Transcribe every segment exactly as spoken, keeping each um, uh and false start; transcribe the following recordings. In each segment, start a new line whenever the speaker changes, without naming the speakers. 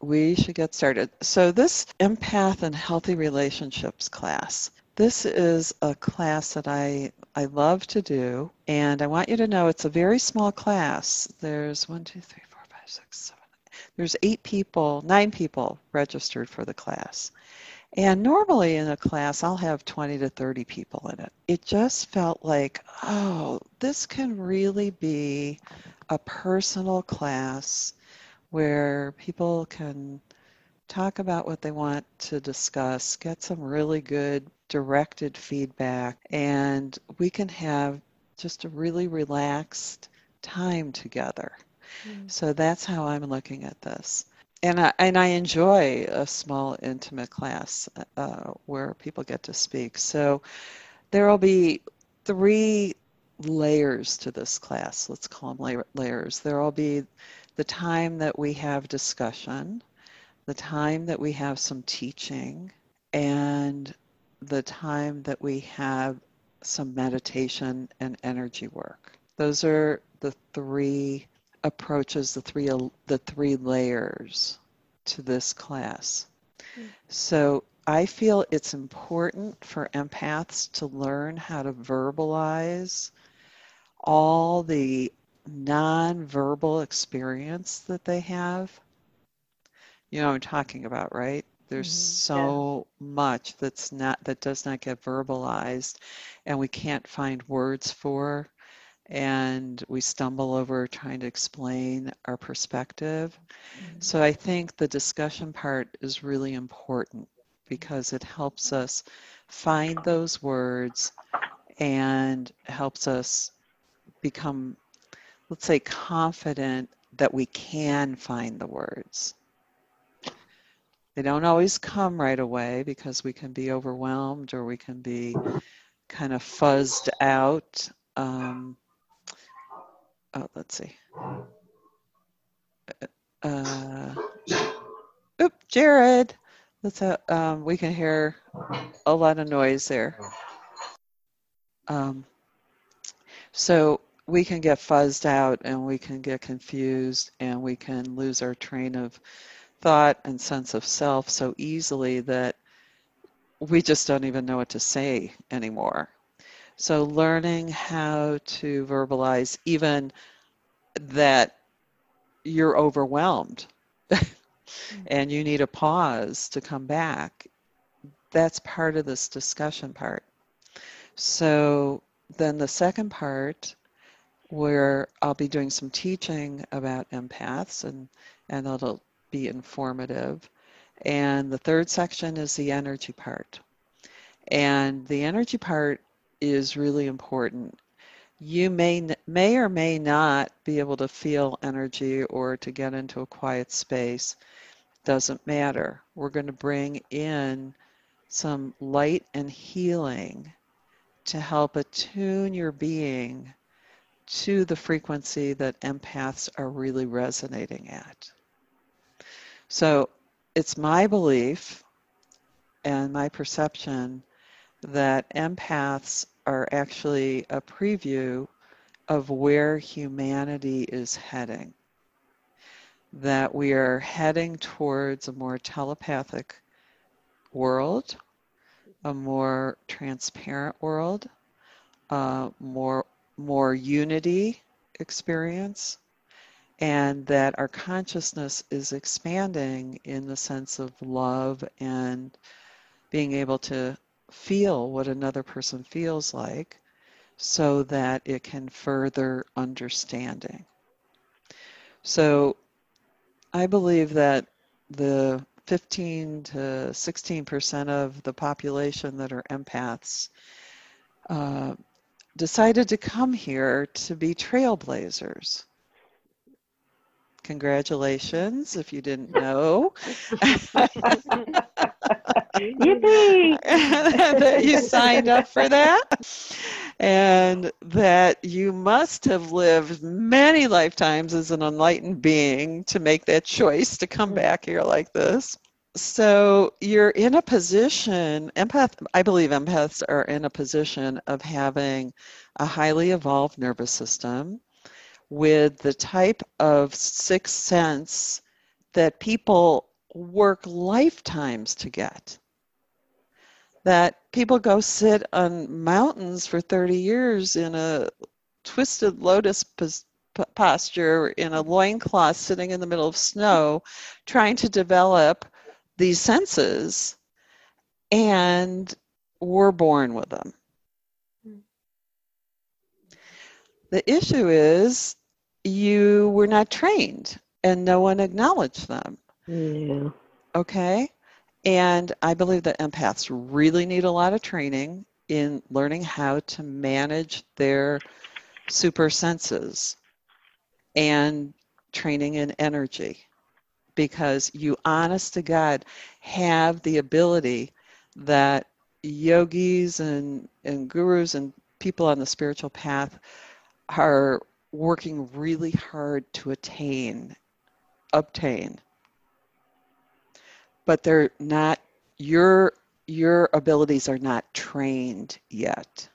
we should get started. So this Empath and Healthy Relationships class, this is a class that I, I love to do, and I want you to know it's a very small class. There's one, two, three, four, five, six, seven. There's eight people, nine people registered for the class. And normally in a class, I'll have twenty to thirty people in it. It just felt like, oh, this can really be a personal class where people can talk about what they want to discuss, get some really good directed feedback, and we can have just a really relaxed time together. Mm. So that's how I'm looking at this. And I, and I enjoy a small, intimate class uh, where people get to speak. So there will be three layers to this class. Let's call them layers. There will be the time that we have discussion, the time that we have some teaching, and the time that we have some meditation and energy work. Those are the three approaches, the three the three layers to this class. Mm. So I feel it's important for empaths to learn how to verbalize all the non-verbal experience that they have. You know what I'm talking about, right? There's mm-hmm. so yeah. much that's not that does not get verbalized, and we can't find words for, and we stumble over trying to explain our perspective. Mm-hmm. So I think the discussion part is really important because it helps us find those words and helps us become, let's say, confident that we can find the words. They don't always come right away because we can be overwhelmed or we can be kind of fuzzed out. Um, oh, let's see. Uh, oop, Jared. Let's have, um, we can hear a lot of noise there. Um, so we can get fuzzed out and we can get confused and we can lose our train of thought and sense of self so easily that we just don't even know what to say anymore. So learning how to verbalize even that you're overwhelmed and you need a pause to come back, that's part of this discussion part. So then the second part, where I'll be doing some teaching about empaths and, and it'll be informative. And the third section is the energy part. And the energy part is really important. You may, may or may not be able to feel energy or to get into a quiet space. Doesn't matter. We're going to bring in some light and healing to help attune your being to the frequency that empaths are really resonating at. So it's my belief and my perception that empaths are actually a preview of where humanity is heading. That we are heading towards a more telepathic world, a more transparent world, uh, more, more unity experience, and that our consciousness is expanding in the sense of love and being able to feel what another person feels like so that it can further understanding. So I believe that the fifteen to sixteen percent of the population that are empaths uh, decided to come here to be trailblazers. Congratulations, if you didn't know.
Yippee!
That you signed up for that. And that you must have lived many lifetimes as an enlightened being to make that choice to come back here like this. So you're in a position, empath, I believe empaths are in a position of having a highly evolved nervous system with the type of sixth sense that people work lifetimes to get. That people go sit on mountains for thirty years in a twisted lotus pos- posture in a loincloth sitting in the middle of snow trying to develop these senses, and we're born with them. The issue is you were not trained and no one acknowledged them.
Yeah.
Okay? And I believe that empaths really need a lot of training in learning how to manage their super senses and training in energy, because you, honest to God, have the ability that yogis and, and gurus and people on the spiritual path are working really hard to attain, obtain, but they're not, your your abilities are not trained yet.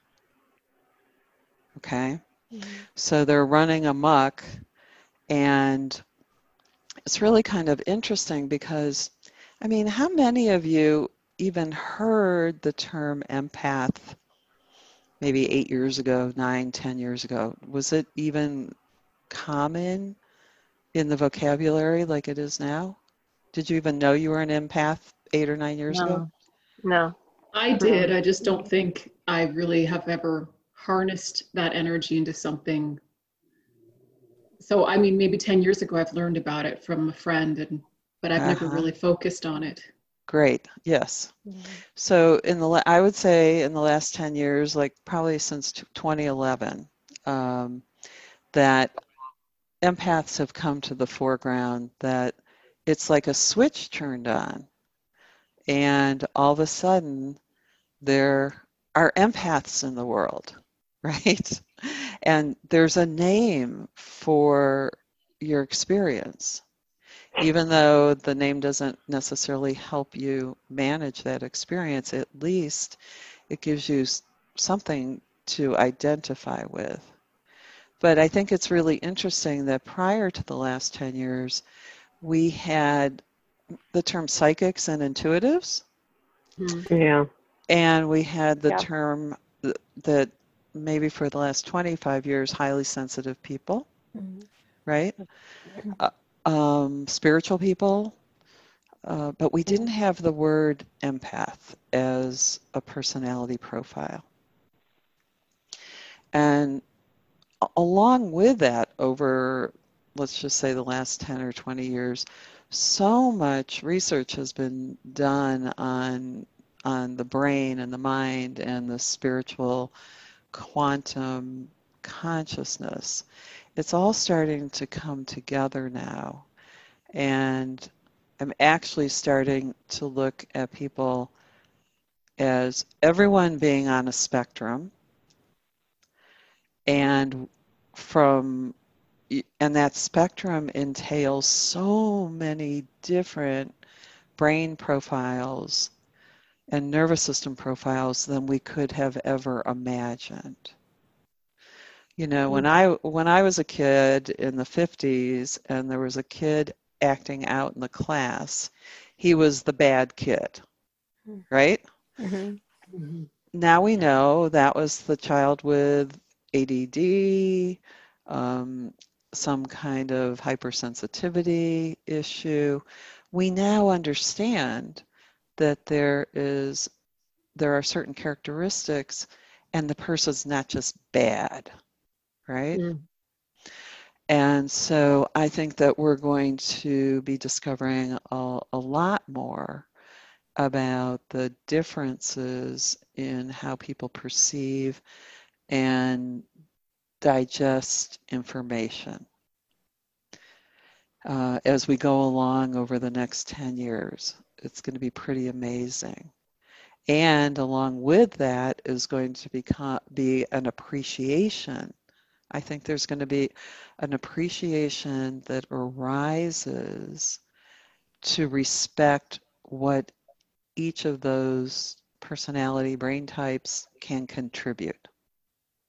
Okay? Mm-hmm. So they're running amok, and it's really kind of interesting because, I mean, how many of you even heard the term empath maybe eight years ago, nine, ten years ago? Was it even common in the vocabulary like it is now? Did you even know you were an empath eight or nine years
No.
ago?
No.
I did. I just don't think I really have ever harnessed that energy into something. So, I mean, maybe ten years ago, I've learned about it from a friend, and but I've never
Uh-huh.
really focused on it.
Great. Yes. Mm-hmm. So in the la- I would say in the last ten years, like probably since twenty eleven, um, that empaths have come to the foreground, that it's like a switch turned on, and all of a sudden there are empaths in the world, right? And there's a name for your experience, even though the name doesn't necessarily help you manage that experience. At least it gives you something to identify with. But I think it's really interesting that prior to the last ten years, we had the term psychics and intuitives.
Yeah.
And we had the
Yeah.
term that maybe for the last twenty-five years, highly sensitive people, mm-hmm. right? Mm-hmm. Uh, um, spiritual people, uh, but we didn't have the word empath as a personality profile. And along with that, over, let's just say the last ten or twenty years, so much research has been done on on the brain and the mind and the spiritual quantum consciousness. It's all starting to come together now. And I'm actually starting to look at people as everyone being on a spectrum, and from and that spectrum entails so many different brain profiles and nervous system profiles than we could have ever imagined. You know, when I when I was a kid in the fifties and there was a kid acting out in the class, he was the bad kid, right? Mm-hmm. Mm-hmm. Now we know that was the child with A D D, um, some kind of hypersensitivity issue. We now understand that there is there are certain characteristics, and the person's not just bad, right? Mm. And so I think that we're going to be discovering a, a lot more about the differences in how people perceive and digest information uh, as we go along over the next ten years. It's going to be pretty amazing. And along with that is going to become, be an appreciation. I think there's going to be an appreciation that arises to respect what each of those personality brain types can contribute.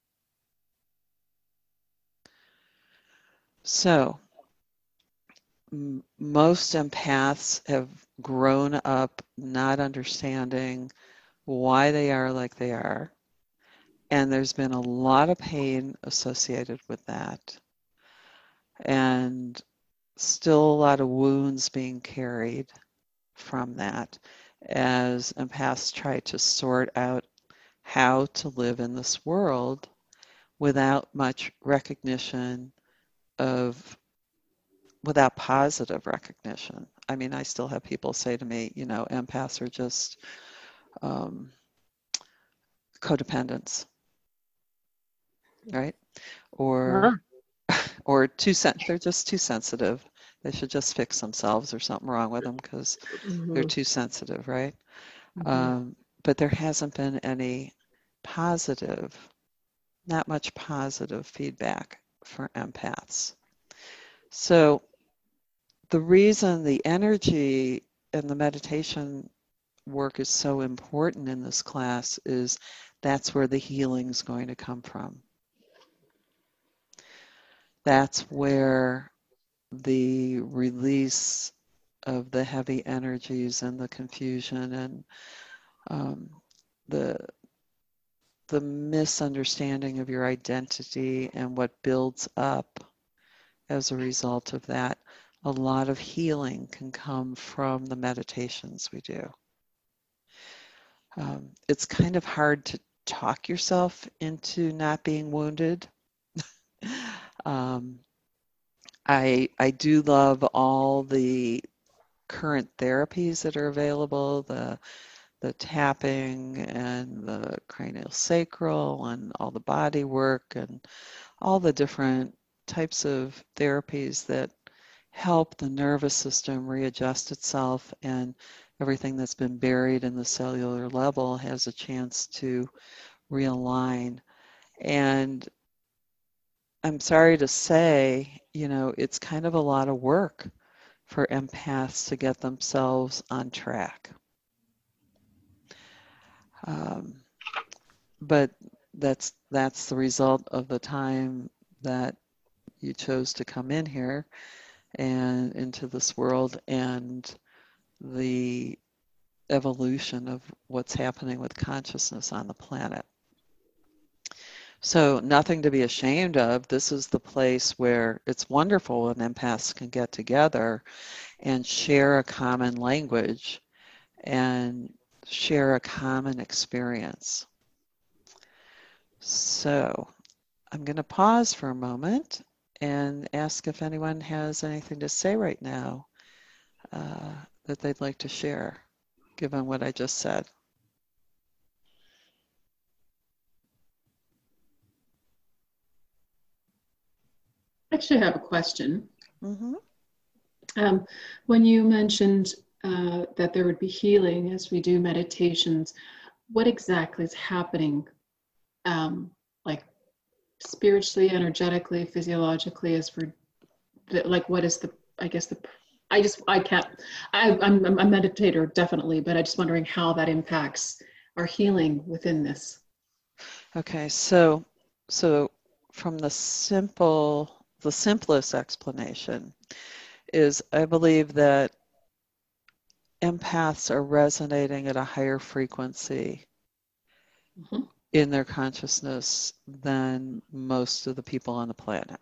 So m- most empaths have grown up not understanding why they are like they are. And there's been a lot of pain associated with that. And still a lot of wounds being carried from that as empaths try to sort out how to live in this world without much recognition of, without positive recognition. I mean, I still have people say to me, you know, empaths are just um, codependents, right? Or or too sen- they're just too sensitive. They should just fix themselves or something wrong with them because they're
Mm-hmm.
too sensitive, right?
Mm-hmm.
Um, but there hasn't been any positive, not much positive feedback for empaths. So the reason the energy and the meditation work is so important in this class is that's where the healing is going to come from. That's where the release of the heavy energies and the confusion and um, the the misunderstanding of your identity and what builds up as a result of that. A lot of healing can come from the meditations we do. Um, it's kind of hard to talk yourself into not being wounded. um, I I do love all the current therapies that are available, the the tapping and the cranial sacral and all the body work and all the different types of therapies that help the nervous system readjust itself, and everything that's been buried in the cellular level has a chance to realign. And I'm sorry to say, you know, it's kind of a lot of work for empaths to get themselves on track. Um, but that's that's the result of the time that you chose to come in here and into this world and the evolution of what's happening with consciousness on the planet. So nothing to be ashamed of. This is the place where it's wonderful when empaths can get together and share a common language and share a common experience. So I'm going to pause for a moment and ask if anyone has anything to say right now uh, that they'd like to share, given what I just said.
Actually, I have a question.
Mm-hmm.
Um, when you mentioned uh, that there would be healing as we do meditations, what exactly is happening, um, like spiritually, energetically, physiologically, as we're like, what is the, I guess the, I just, I can't, I, I'm, I'm a meditator, definitely, but I'm just wondering how that impacts our healing within this.
Okay, so so from the simple, the simplest explanation is I believe that empaths are resonating at a higher frequency
Mm-hmm.
in their consciousness than most of the people on the planet.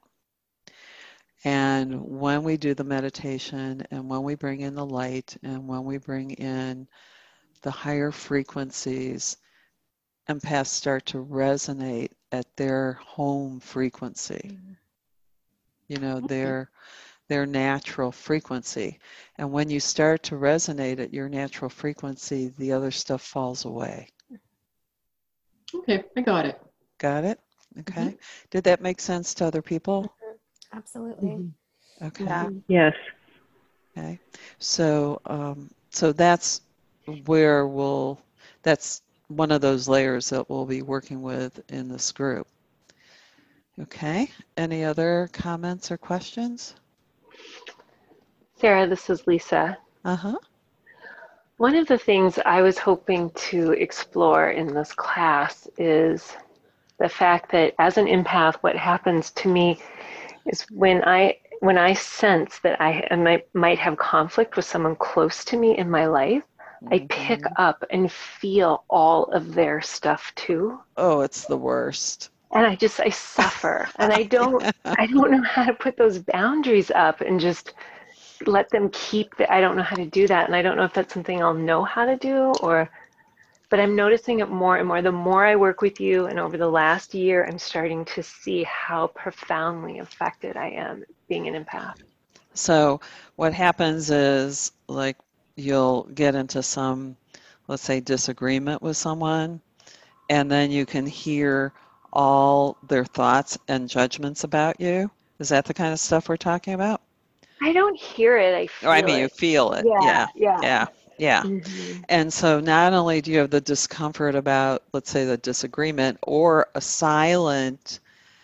And when we do the meditation and when we bring in the light and when we bring in the higher frequencies, empaths start to resonate at their home frequency, you know,
Okay.
their their natural frequency. And when you start to resonate at your natural frequency, the other stuff falls away.
Okay, I got it.
Got it? Okay.
Mm-hmm.
Did that make sense to other people?
Absolutely.
Mm-hmm.
Okay.
Yeah.
Yes.
Okay. So, um, so that's where we'll, that's one of those layers that we'll be working with in this group. Okay. Any other comments or questions?
Sarah, this is Lisa.
Uh-huh.
One of the things I was hoping to explore in this class is the fact that as an empath, what happens to me is when I when I sense that I, I might, might have conflict with someone close to me in my life, I pick
Mhm.
up and feel all of their stuff too.
Oh, it's the worst.
And I just, I suffer. And I don't, I don't know how to put those boundaries up and just let them keep the, I don't know how to do that. And I don't know if that's something I'll know how to do or, but I'm noticing it more and more. The more I work with you and over the last year, I'm starting to see how profoundly affected I am being an empath.
So what happens is, like, you'll get into some, let's say, disagreement with someone, and then you can hear all their thoughts and judgments about you. Is that the kind of stuff we're talking about?
I don't hear it, I
Or I
feel
mean, you
it.
feel it.
Yeah,
Yeah,
yeah.
yeah, yeah.
Mm-hmm.
And so not only do you have the discomfort about, let's say, the disagreement or a silent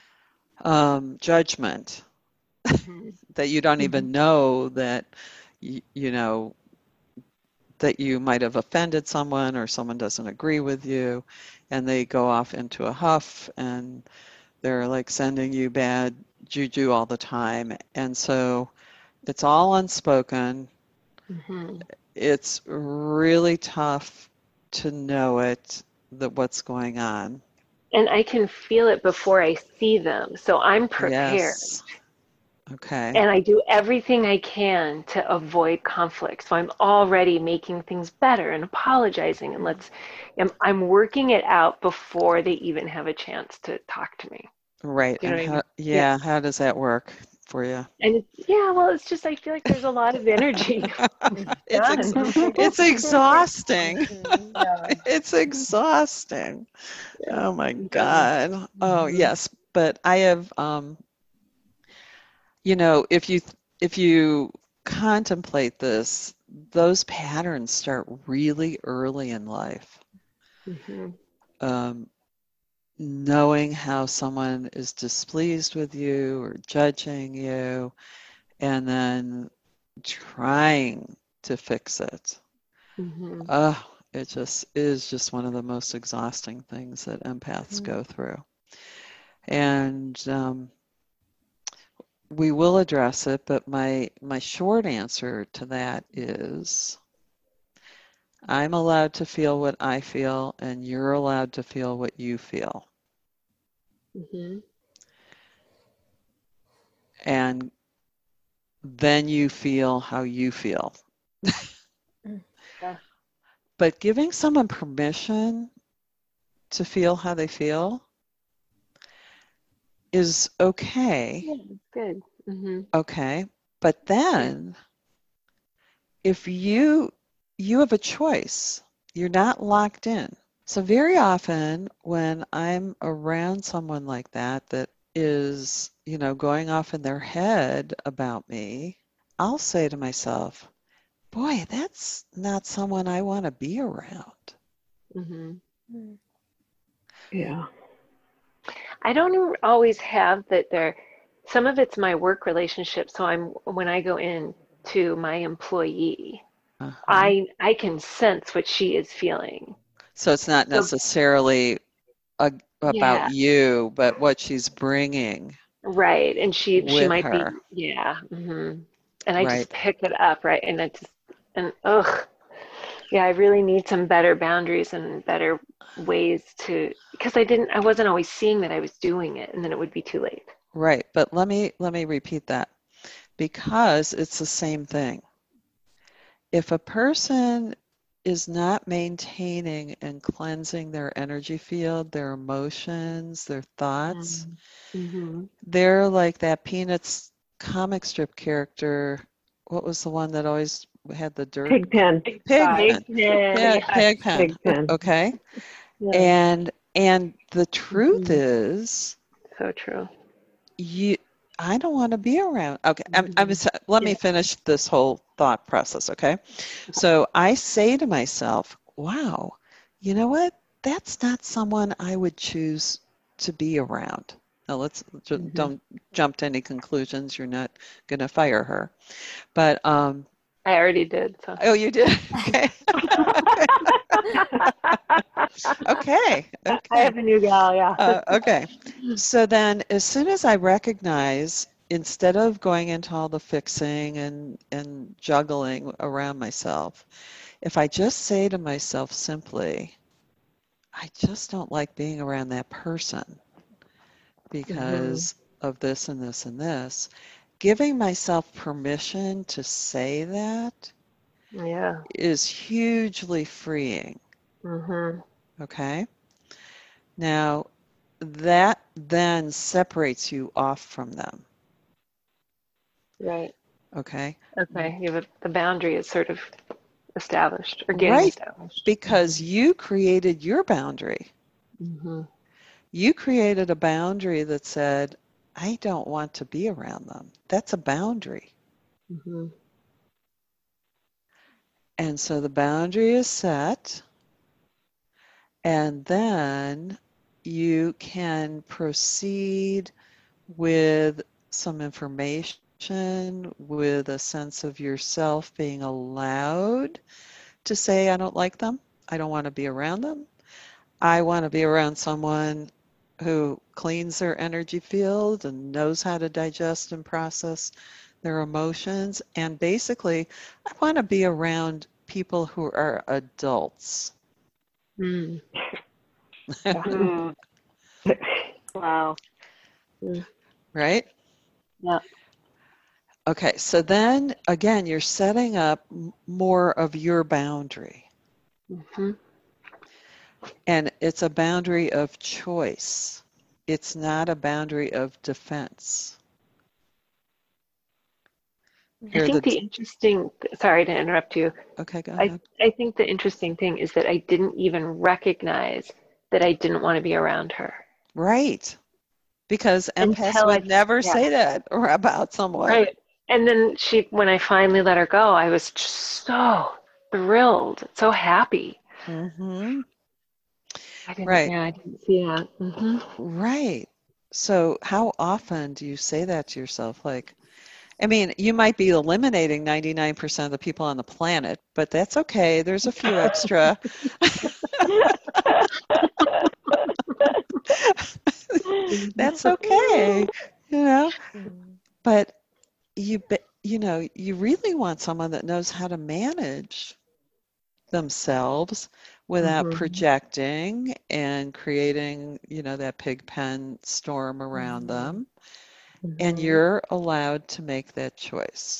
um, judgment
Mm-hmm.
that you don't
Mm-hmm.
even know that, you, you know, that you might have offended someone or someone doesn't agree with you, and they go off into a huff and they're like sending you bad juju all the time. And so it's all unspoken.
Mm-hmm.
It's really tough to know it, that what's going on.
And I can feel it before I see them. So I'm prepared.
Yes. Okay.
And I do everything I can to avoid conflict. So I'm already making things better and apologizing and let's I'm, I'm working it out before they even have a chance to talk to me.
Right.
Do you know
And
what I
how,
mean? Yeah.
yeah, how does that work for you?
And it's, yeah, well, it's just I feel like there's a lot of energy
It's ex
done.
it's exhausting.
Yeah.
It's exhausting. Oh my
Mhm.
God. Oh,
Mhm.
yes. But I have, um, you know, if you if you contemplate this, those patterns start really early in life.
Mhm.
Um, knowing how someone is displeased with you or judging you, and then trying to fix it.
Mhm.
Oh, it just is just one of the most exhausting things that empaths
Mhm.
go through. And um, we will address it, but my my short answer to that is I'm allowed to feel what I feel, and you're allowed to feel what you feel.
Mhm.
And then you feel how you feel.
Yeah.
But giving someone permission to feel how they feel is okay.
Yeah, it's good. Mhm.
Okay. But
Yeah.
then if you you have a choice, you're not locked in. So very often when I'm around someone like that that is, you know, going off in their head about me, I'll say to myself, boy, that's not someone I want to be around.
Mhm.
Mm.
Yeah. I don't always have that there. Some of it's my work relationship. So I'm when I go in to my employee,
Uh-huh.
I I can sense what she is feeling.
So it's not
So
necessarily a, about
yeah,
you, but what she's bringing
right. And she she
with
might be
her,
yeah. Hmm. And I
right?
just pick it up, right? And I just and ugh, yeah. I really need some better boundaries and better ways to because I didn't I wasn't always seeing that I was doing it, and then it would be too late.
Right. But let me let me repeat that because it's the same thing. If a person is not maintaining and cleansing their energy field, their emotions, their thoughts,
Mm-hmm.
they're like that Peanuts comic strip character. What was the one that always had the dirt?
Pigpen.
Pigpen.
Big pen,
Yeah,
yeah.
Pigpen.
Pigpen.
Okay.
Yeah.
And and the truth
Hmm.
is,
So true.
you I don't want to be around. Okay, I'm, I'm,
Hmm.
let me
Yeah.
finish this whole thought process, okay? So I say to myself, wow, you know what? That's not someone I would choose to be around. Now let's ju-
Hmm.
don't jump to any conclusions. You're not going to fire her. But um
I already did, so.
oh, you did. Okay. Okay. Okay.
I
Okay.
have a new gal, yeah.
Uh, okay. So then as soon as I recognize instead of going into all the fixing and, and juggling around myself, if I just say to myself simply, I just don't like being around that person
Mm-hmm.
because of this and this and this, giving myself permission to say that
Yeah.
is hugely freeing.
Mm-hmm.
Okay? Now, that then separates you off from them.
Right.
Okay?
Okay. You have a, the boundary is sort of established or getting
Right,
established.
because you created your boundary.
Mm-hmm.
You created a boundary that said, I don't want to be around them. That's a boundary.
Mm-hmm.
And so the boundary is set, and then you can proceed with some information, with a sense of yourself being allowed to say, I don't like them. I don't want to be around them. I want to be around someone who cleans their energy field and knows how to digest and process their emotions. And basically, I want to be around people who are adults.
Mm. Yeah.
Mm. Wow.
Mm.
Right?
Yeah.
Okay, so then again, you're setting up m- more of your boundary.
Mm-hmm.
And it's a boundary of choice. It's not a boundary of defense.
I
Here are
think
the,
the interesting, sorry to interrupt you.
okay, go
I,
ahead.
I think the interesting thing is that I didn't even recognize that I didn't want to be around her
Right. Because empaths
until I,
would never
yeah,
say that or about someone.
right. And then she, when I finally let her go, I was just so thrilled, so happy.
Mm-hmm.
I didn't,
Right.
yeah, I didn't see that. Mm-hmm.
Right. So how often do you say that to yourself? Like, I mean, you might be eliminating ninety-nine percent of the people on the planet, but that's okay. There's a few extra. That's okay, you know. But you, be- you know, you really want someone that knows how to manage themselves without
Mm-hmm.
projecting and creating, you know, that pig pen storm around them. And
Mm-hmm.
you're allowed to make that choice.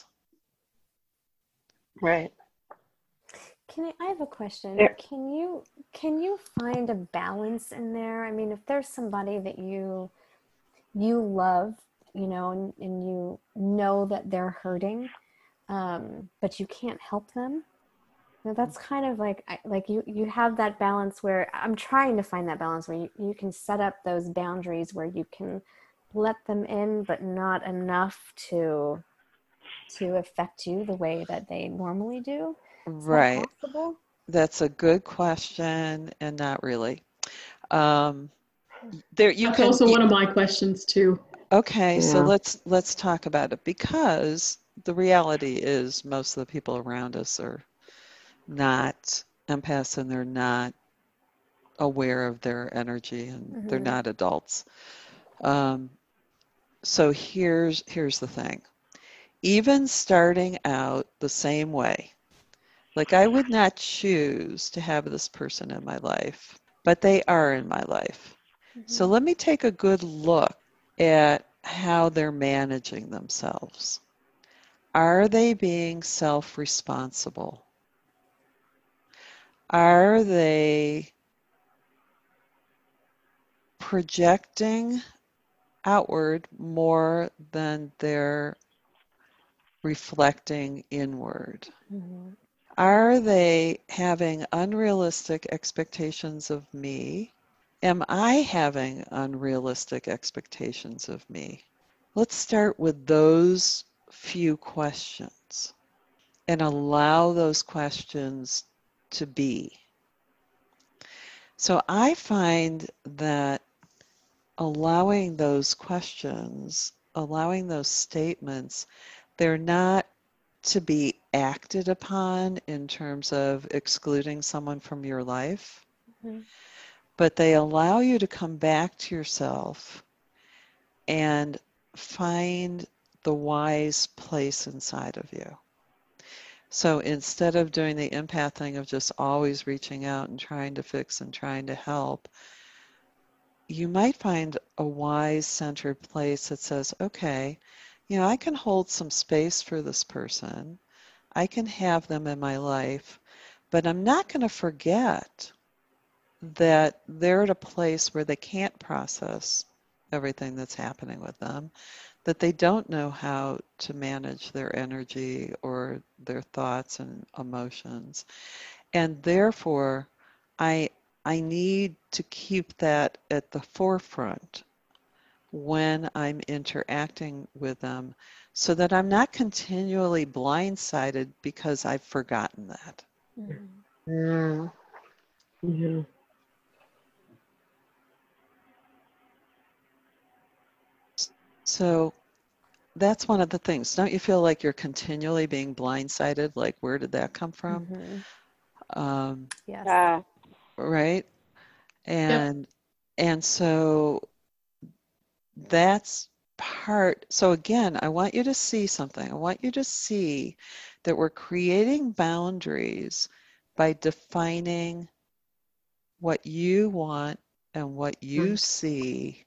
Right.
Can I, I have a question.
There.
Can you can you find a balance in there? I mean, if there's somebody that you you love, you know, and, and you know that they're hurting, um, but you can't help them. You know, that's kind of like I- like you you have that balance where I'm trying to find that balance where you, you can set up those boundaries where you can let them in, but not enough to to affect you the way that they normally do. Is that
Right.
possible?
That's a good question, and not really. Um, there you
That's
can.
also
y-
one of my questions too.
Okay, so
Yeah.
let's let's talk about it because the reality is most of the people around us are not empaths and they're not aware of their energy and they're
Mm-hmm.
not adults. Um, so here's here's the thing. Even starting out the same way, like I would not choose to have this person in my life, but they are in my life. So
Mm-hmm.
let me take a good look at how they're managing themselves. Are they being self-responsible? Are they projecting outward more than they're reflecting inward?
Mm-hmm.
Are they having unrealistic expectations of me? Am I having unrealistic expectations of me? Let's start with those few questions and allow those questions to be. So I find that allowing those questions, allowing those statements, they're not to be acted upon in terms of excluding someone from your life,
Mm-hmm.
but they allow you to come back to yourself and find the wise place inside of you. So instead of doing the empath thing of just always reaching out and trying to fix and trying to help, you might find a wise centered place that says, okay, you know, I can hold some space for this person. I can have them in my life, but I'm not going to forget that they're at a place where they can't process everything that's happening with them, that they don't know how to manage their energy or their thoughts and emotions. And therefore, I, I need to keep that at the forefront when I'm interacting with them so that I'm not continually blindsided because I've forgotten that.
Mhm.
Yeah. Yeah.
So that's one of the things. Don't you feel like you're continually being blindsided? Like, where did that come from?
Mhm.
Um,
Yes.
Yeah.
right? And and so that's part. So again, I want you to see something. I want you to see that we're creating boundaries by defining what you want and what you see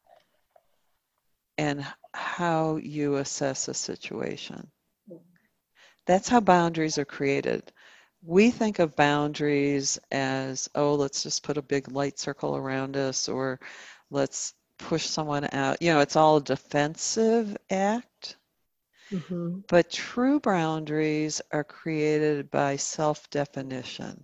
and how you assess a situation. That's how boundaries are created. We think of boundaries as, oh, let's just put a big light circle around us, or let's push someone out. You know, it's all a defensive act.
Mhm.
But true boundaries are created by self-definition.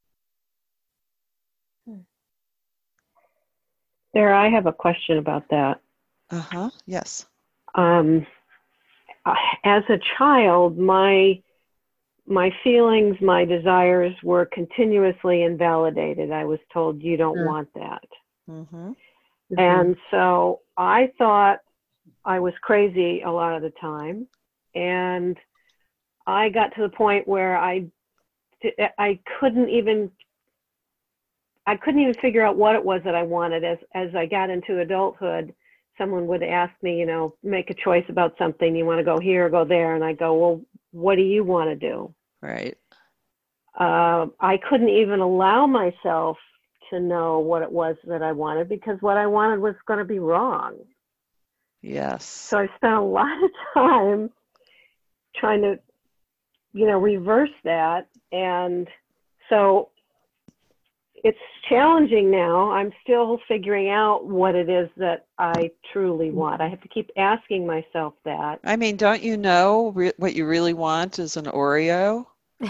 Sarah, I have a question about that.
Uh-huh, yes.
Um, uh, as a child, my my feelings, my desires were continuously invalidated. I was told, you don't want that.
Mm-hmm.
And so I thought I was crazy a lot of the time. And I got to the point where I, I couldn't even, I couldn't even figure out what it was that I wanted. As, as I got into adulthood, someone would ask me, you know, make a choice about something. You want to go here or go there? And I go, well, what do you want to do?
Right.
Uh, I couldn't even allow myself to know what it was that I wanted because what I wanted was going to be wrong.
Yes.
So I spent a lot of time trying to, you know, reverse that. And so it's challenging now. I'm still figuring out what it is that I truly want. I have to keep asking myself that.
I mean, don't you know re- what you really want is an Oreo?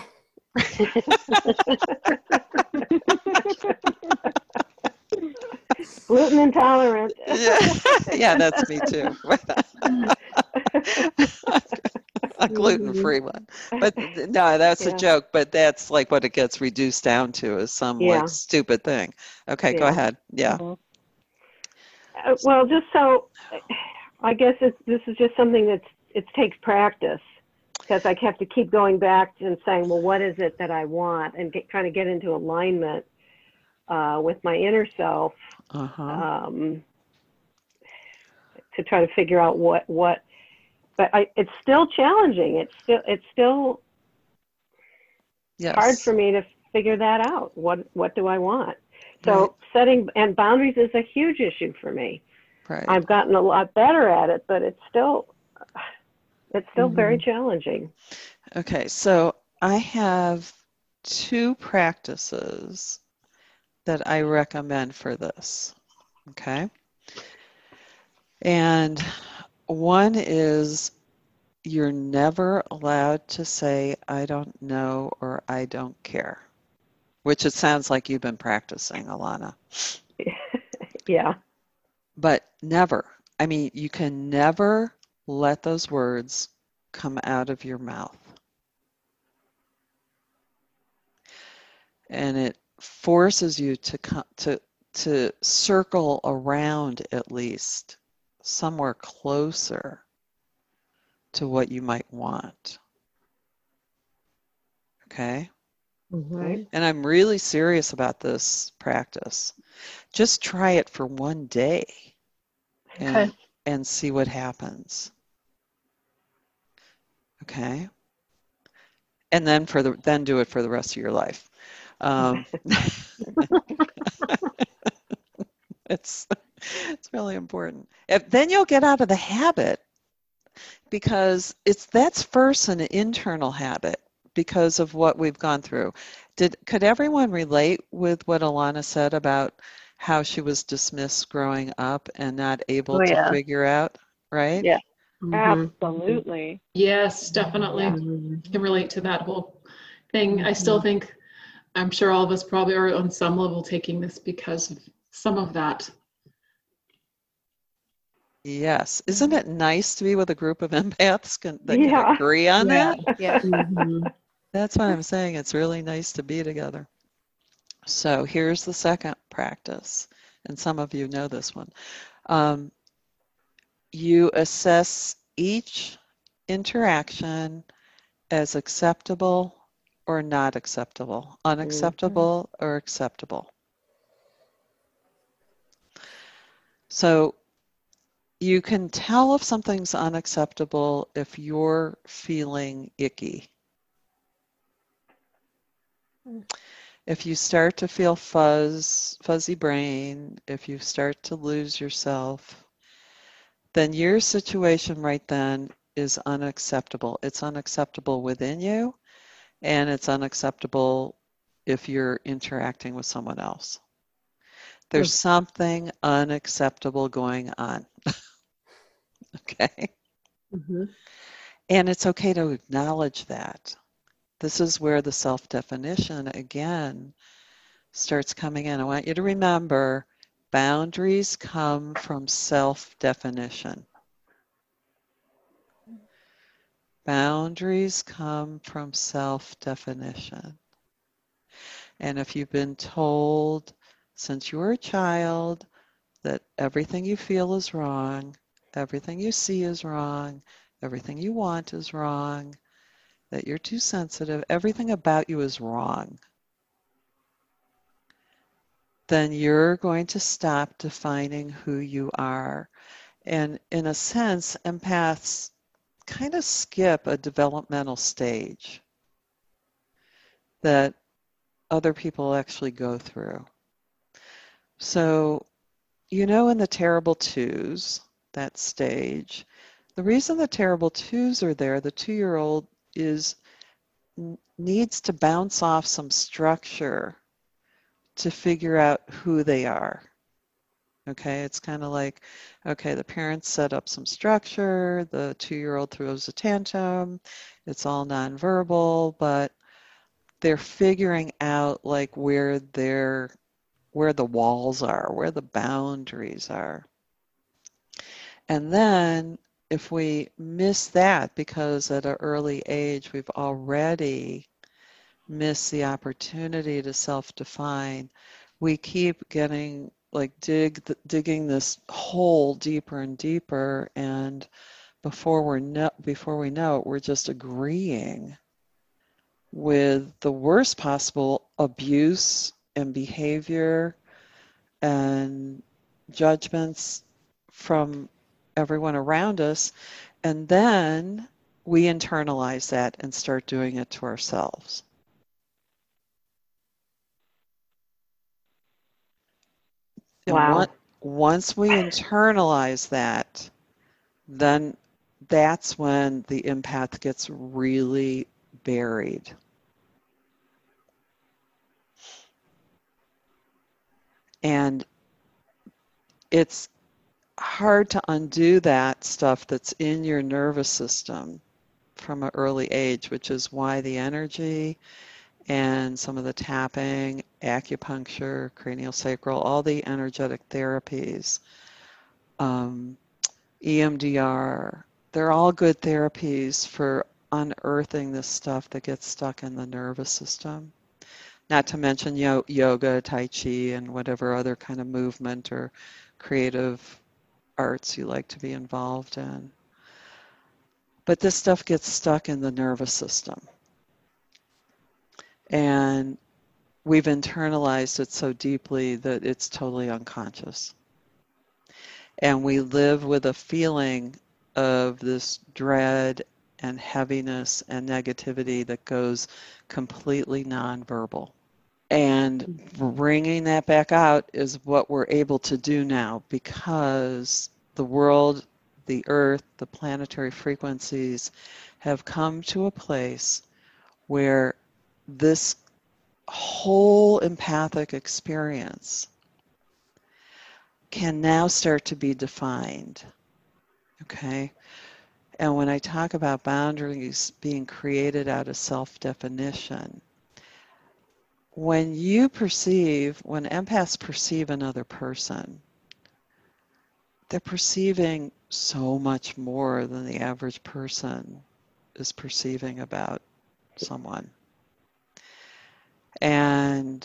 Gluten intolerant.
Yeah, yeah, that's me too. A gluten-free one. But no, that's
Yeah.
a joke, but that's like what it gets reduced down to is some
Yeah.
like stupid thing. Okay, go
Yeah.
ahead. Yeah.
Uh, well, just so, I guess it's, this is just something that's, it takes practice because I have to keep going back and saying, well, what is it that I want? And get, trying to get into alignment uh, with my inner self
Uh-huh.
um, to try to figure out what, what, but I, it's still challenging. It's still, it's still
Yes.
hard for me to figure that out. What, what do I want? So
Right.
setting and boundaries is a huge issue for me.
Right.
I've gotten a lot better at it, but it's still, it's still
Mm-hmm.
very challenging.
Okay, so I have two practices that I recommend for this. Okay. And one is you're never allowed to say, I don't know or I don't care, which it sounds like you've been practicing, Alana.
Yeah.
But never. I mean, you can never let those words come out of your mouth. And it forces you to come to to circle around at least somewhere closer to what you might want. Okay?
Okay.
And I'm really serious about this practice. Just try it for one day and
Okay.
and see what happens. Okay. And then for the then do it for the rest of your life. Um, it's it's really important. If, then you'll get out of the habit, because it's that's first an internal habit because of what we've gone through. Did could everyone relate with what Alana said about how she was dismissed growing up and not able
Oh
to
yeah.
figure out, right?
Yeah,
Mhm.
absolutely.
Yes, definitely.
Mhm.
Can relate to that whole thing. I still
Mhm.
think, I'm sure all of us probably are on some level taking this because of some of that.
Yes. Isn't it nice to be with a group of empaths can, that can
Yeah.
agree on
Yeah.
that?
Yeah.
Mhm.
That's what I'm saying. It's really nice to be together. So here's the second practice, and some of you know this one. Um, you assess each interaction as acceptable or not acceptable, unacceptable or acceptable. So you can tell if something's unacceptable if you're feeling icky.
Mm.
If you start to feel fuzz, fuzzy brain, if you start to lose yourself, then your situation right then is unacceptable. It's unacceptable within you, and it's unacceptable if you're interacting with someone else. There's something unacceptable going on. Okay?
Mhm.
And it's okay to acknowledge that. This is where the self-definition again starts coming in. I want you to remember boundaries come from self-definition. Boundaries come from self-definition. And if you've been told since you were a child that everything you feel is wrong, everything you see is wrong, everything you want is wrong, that you're too sensitive, everything about you is wrong, then you're going to stop defining who you are. And in a sense, empaths kind of skip a developmental stage that other people actually go through. So, you know, in the terrible twos, that stage, the reason the terrible twos are there, the two-year-old is needs to bounce off some structure to figure out who they are. Okay, it's kind of like, okay, the parents set up some structure, the two-year-old throws a tantrum, it's all nonverbal, but they're figuring out like where they're, where the walls are, where the boundaries are. And then if we miss that because at an early age we've already missed the opportunity to self-define, we keep getting like dig digging this hole deeper and deeper, and before we're no, before we know it, we're just agreeing with the worst possible abuse and behavior and judgments from everyone around us, and then we internalize that and start doing it to ourselves. And
Wow.
what, once we internalize that, then that's when the empath gets really buried. And it's hard to undo that stuff that's in your nervous system from an early age, which is why the energy and some of the tapping, acupuncture, craniosacral, all the energetic therapies, um, E M D R, they're all good therapies for unearthing this stuff that gets stuck in the nervous system. Not to mention yo- yoga, Tai Chi, and whatever other kind of movement or creative arts you like to be involved in. But this stuff gets stuck in the nervous system. And we've internalized it so deeply that it's totally unconscious. And we live with a feeling of this dread and heaviness and negativity that goes completely nonverbal. And bringing that back out is what we're able to do now, because the world, the earth, the planetary frequencies have come to a place where this whole empathic experience can now start to be defined. Okay? And when I talk about boundaries being created out of self-definition, when you perceive, when empaths perceive another person, they're perceiving so much more than the average person is perceiving about someone. And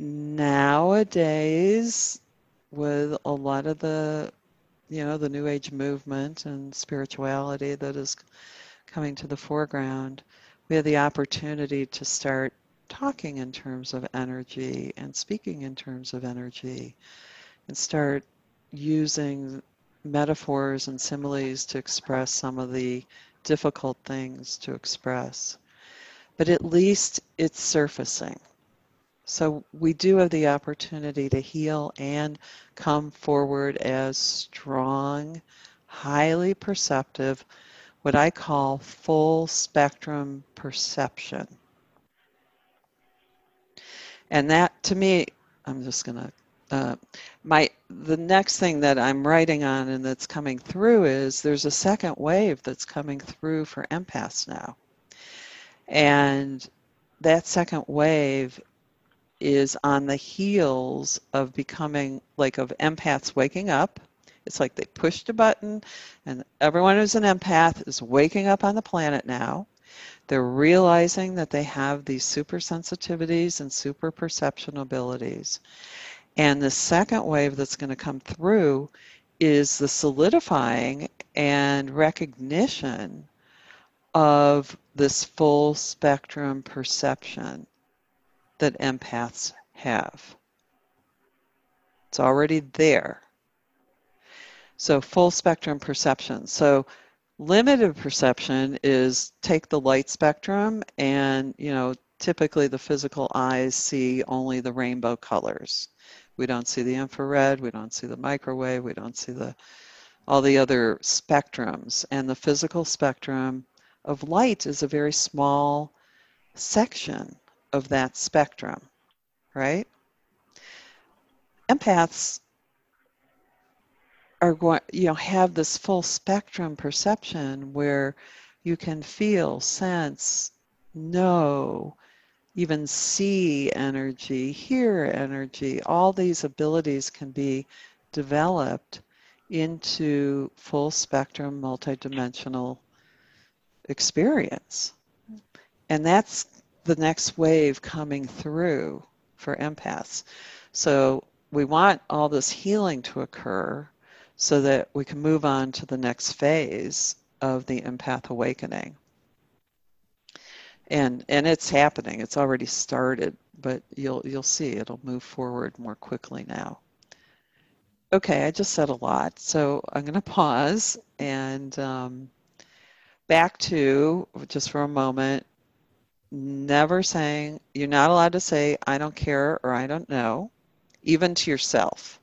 nowadays, with a lot of the, you know, the New Age movement and spirituality that is coming to the foreground, we have the opportunity to start talking in terms of energy and speaking in terms of energy, and start using metaphors and similes to express some of the difficult things to express. But at least it's surfacing. So we do have the opportunity to heal and come forward as strong, highly perceptive, what I call full spectrum perception. And that, to me, I'm just going to, uh, my, the next thing that I'm writing on and that's coming through is there's a second wave that's coming through for empaths now. And that second wave is on the heels of becoming, like, of empaths waking up. It's like they pushed a button and everyone who's an empath is waking up on the planet now. They're realizing that they have these super sensitivities and super perception abilities. And the second wave that's going to come through is the solidifying and recognition of this full spectrum perception that empaths have. It's already there. So full spectrum perception. So limited perception is take the light spectrum and, you know, typically the physical eyes see only the rainbow colors. We don't see the infrared, we don't see the microwave, we don't see the all the other spectrums. And the physical spectrum of light is a very small section of that spectrum, right? Empaths are going, you know, have this full spectrum perception where you can feel, sense, know, even see energy, hear energy. All these abilities can be developed into full spectrum, multidimensional experience. And that's the next wave coming through for empaths. So we want all this healing to occur so that we can move on to the next phase of the empath awakening. And and it's happening. It's already started, but you'll you'll see it'll move forward more quickly now. Okay, I just said a lot, so I'm going to pause and um, back to, just for a moment, never saying, you're not allowed to say, I don't care or I don't know, even to yourself.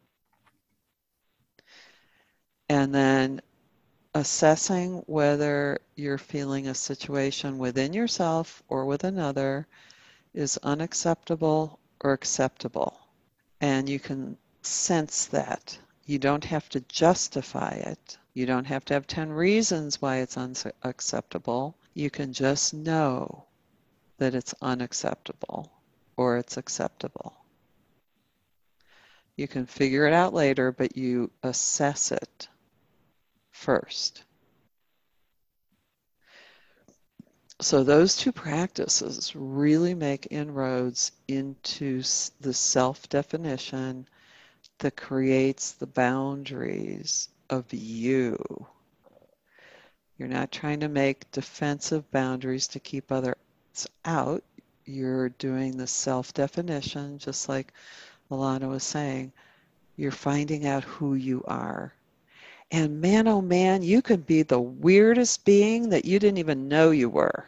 And then assessing whether you're feeling a situation within yourself or with another is unacceptable or acceptable. And you can sense that. You don't have to justify it. You don't have to have ten reasons why it's unacceptable. You can just know that it's unacceptable or it's acceptable. You can figure it out later, but you assess it first. So those two practices really make inroads into the self-definition that creates the boundaries of you. You're not trying to make defensive boundaries to keep others out. You're doing the self-definition, just like Alana was saying. You're finding out who you are. And man, oh man, you could be the weirdest being that you didn't even know you were.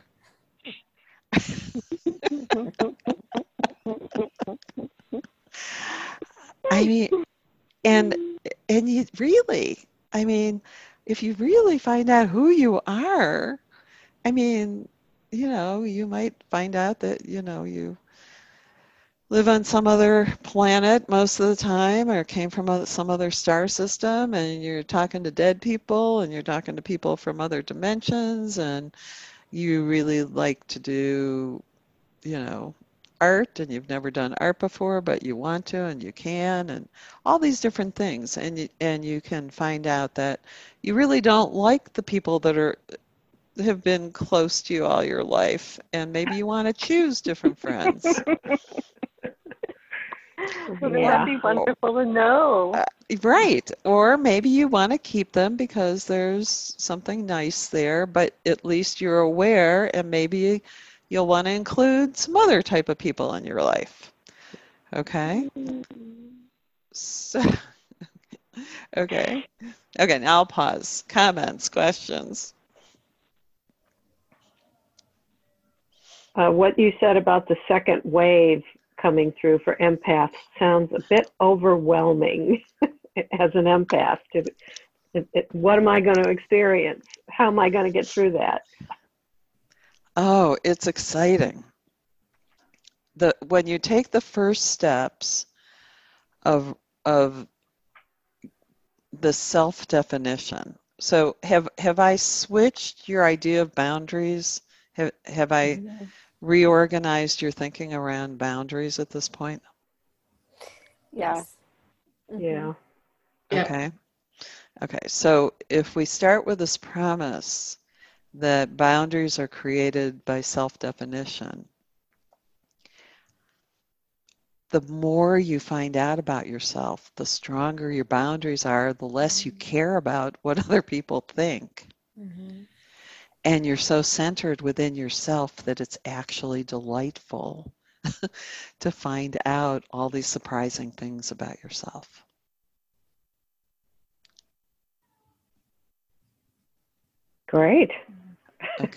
I mean, and and you really, I mean, if you really find out who you are, I mean, you know, you might find out that, you know, you live on some other planet most of the time or came from a, some other star system, and you're talking to dead people and you're talking to people from other dimensions, and you really like to do, you know, art, and you've never done art before, but you want to and you can, and all these different things. And you, and you can find out that you really don't like the people that are have been close to you all your life, and maybe you want to choose different friends.
Well, then
Yeah.
that'd be wonderful to know.
Uh, right. Or maybe you want to keep them because there's something nice there, but at least you're aware, and maybe you'll want to include some other type of people in your life. Okay? So, okay. Okay, now I'll pause. Comments, questions.
Uh, what you said about the second wave coming through for empaths sounds a bit overwhelming as an empath. To, it, it, what am I going to experience? How am I going to get through that?
Oh, it's exciting. The when you take the first steps of of the self-definition. So have have I switched your idea of boundaries? Have have I reorganized your thinking around boundaries at this point?
Yeah.
Yes. Mhm.
Yeah.
Yeah.
Okay. Okay. So if we start with this premise that boundaries are created by self-definition, the more you find out about yourself, the stronger your boundaries are, the less you care about what other people think.
Mhm.
And you're so centered within yourself that it's actually delightful to find out all these surprising things about yourself.
Great.
Okay.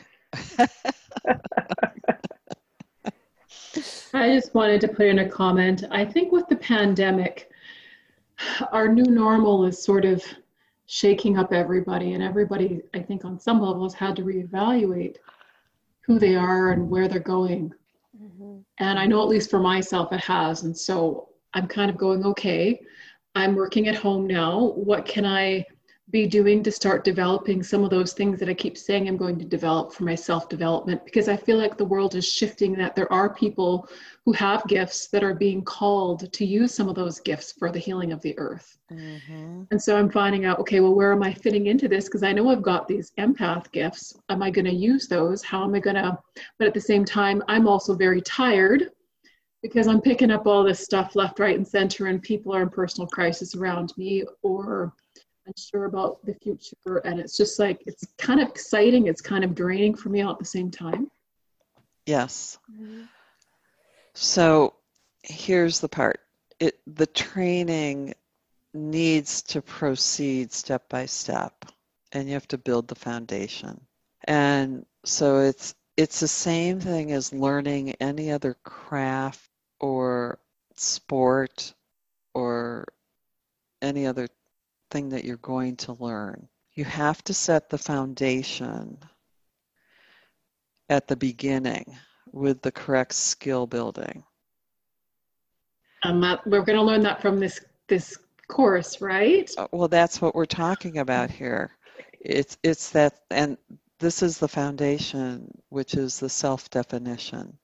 I just wanted to put in a comment. I think with the pandemic, our new normal is sort of shaking up everybody, and everybody, I think, on some levels had to reevaluate who they are and where they're going.
Mhm.
And I know, at least for myself, it has. And so I'm kind of going, okay, I'm working at home now. What can I be doing to start developing some of those things that I keep saying I'm going to develop for my self-development? Because I feel like the world is shifting, that there are people who have gifts that are being called to use some of those gifts for the healing of the earth.
Mm-hmm.
And so I'm finding out, okay, well, where am I fitting into this? Because I know I've got these empath gifts. Am I going to use those? How am I going to? But at the same time, I'm also very tired because I'm picking up all this stuff left, right, and center, and people are in personal crisis around me or unsure about the future. And it's just like, it's kind of exciting. It's kind of draining for me all at the same time.
Yes.
Mhm.
So here's the part. It the training needs to proceed step by step, and you have to build the foundation. And so it's it's the same thing as learning any other craft or sport or any other thing that you're going to learn. You have to set the foundation at the beginning with the correct skill building.
Um, uh, we're going to learn that from this this course, right?
Uh, Well, that's what we're talking about here. It's it's that, and this is the foundation, which is the self-definition.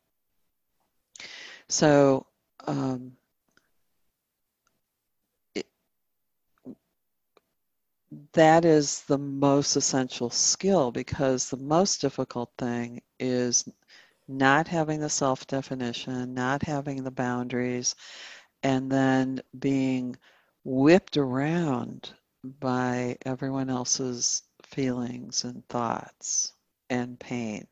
So um, it, that is the most essential skill, because the most difficult thing is not having the self-definition, not having the boundaries, and then being whipped around by everyone else's feelings and thoughts and pain.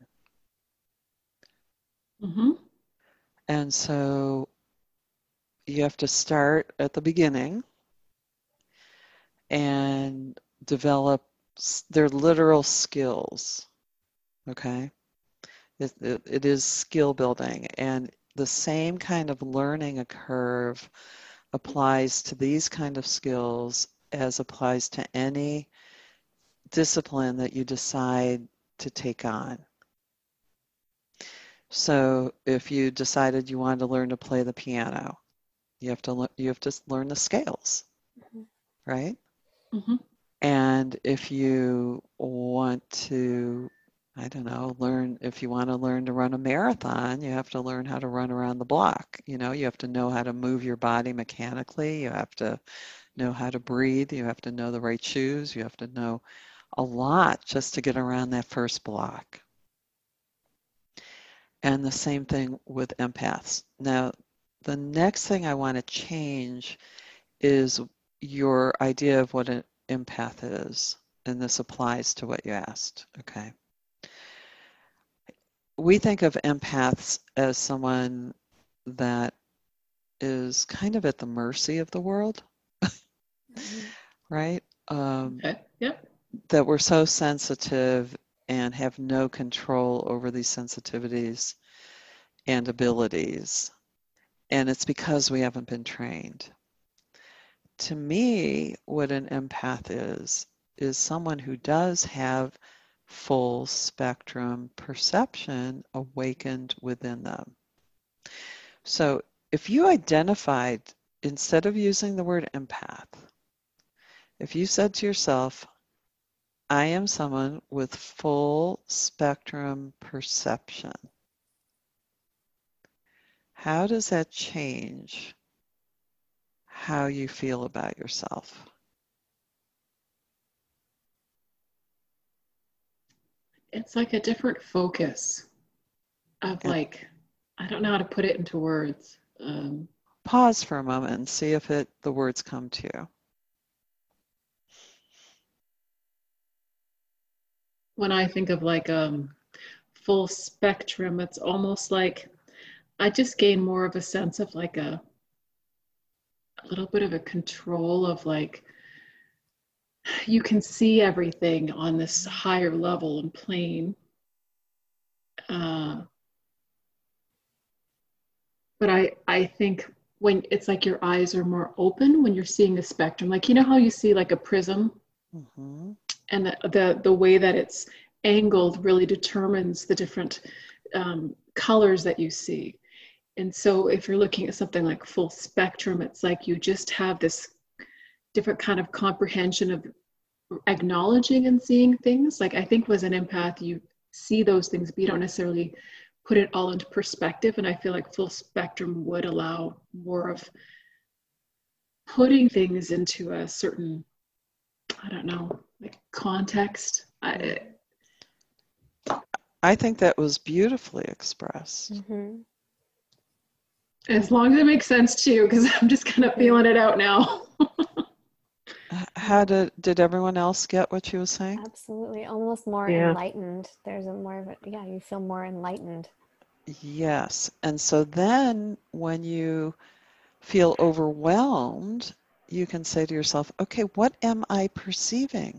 Mm-hmm.
And so you have to start at the beginning and develop s- their literal skills. Okay? It, it, it is skill building, and the same kind of learning curve applies to these kind of skills as applies to any discipline that you decide to take on. So if you decided you wanted to learn to play the piano, you have to le- you have to learn the scales,
Mhm.
right?
Mm-hmm.
And if you want to, I don't know, learn, if you want to learn to run a marathon, you have to learn how to run around the block. You know, you have to know how to move your body mechanically. You have to know how to breathe. You have to know the right shoes. You have to know a lot just to get around that first block. And the same thing with empaths. Now, the next thing I want to change is your idea of what an empath is. And this applies to what you asked, okay? We think of empaths as someone that is kind of at the mercy of the world,
Mhm.
right? Um,
Okay. Yep.
that we're so sensitive and have no control over these sensitivities and abilities. And it's because we haven't been trained. To me, what an empath is, is someone who does have full spectrum perception awakened within them. So if you identified, instead of using the word empath, if you said to yourself, I am someone with full spectrum perception, how does that change how you feel about yourself?
It's like a different focus of
And
like, I don't know how to put it into words. Um,
pause for a moment and see if it the words come to you.
when I think of like um, full spectrum, it's almost like I just gain more of a sense of like a, a little bit of a control of like, you can see everything on this higher level and plane. Uh, but I, I think when it's like your eyes are more open when you're seeing a spectrum, like, you know how you see like a prism
Mm-hmm.
and the, the, the way that it's angled really determines the different um, colors that you see. And so if you're looking at something like full spectrum, it's like you just have this different kind of comprehension of acknowledging and seeing things. Like I think as an empath, you see those things, but you don't necessarily put it all into perspective. And I feel like full spectrum would allow more of putting things into a certain, I don't know, like context. I,
I think that was beautifully expressed.
Mhm.
as long as it makes sense to you, because I'm just kind of feeling it out now.
H- How did did everyone else get what she was saying?
Absolutely. Almost more
Yeah.
enlightened. There's a more of a, yeah, you feel more enlightened.
Yes. And so then when you feel overwhelmed, you can say to yourself, okay, what am I perceiving?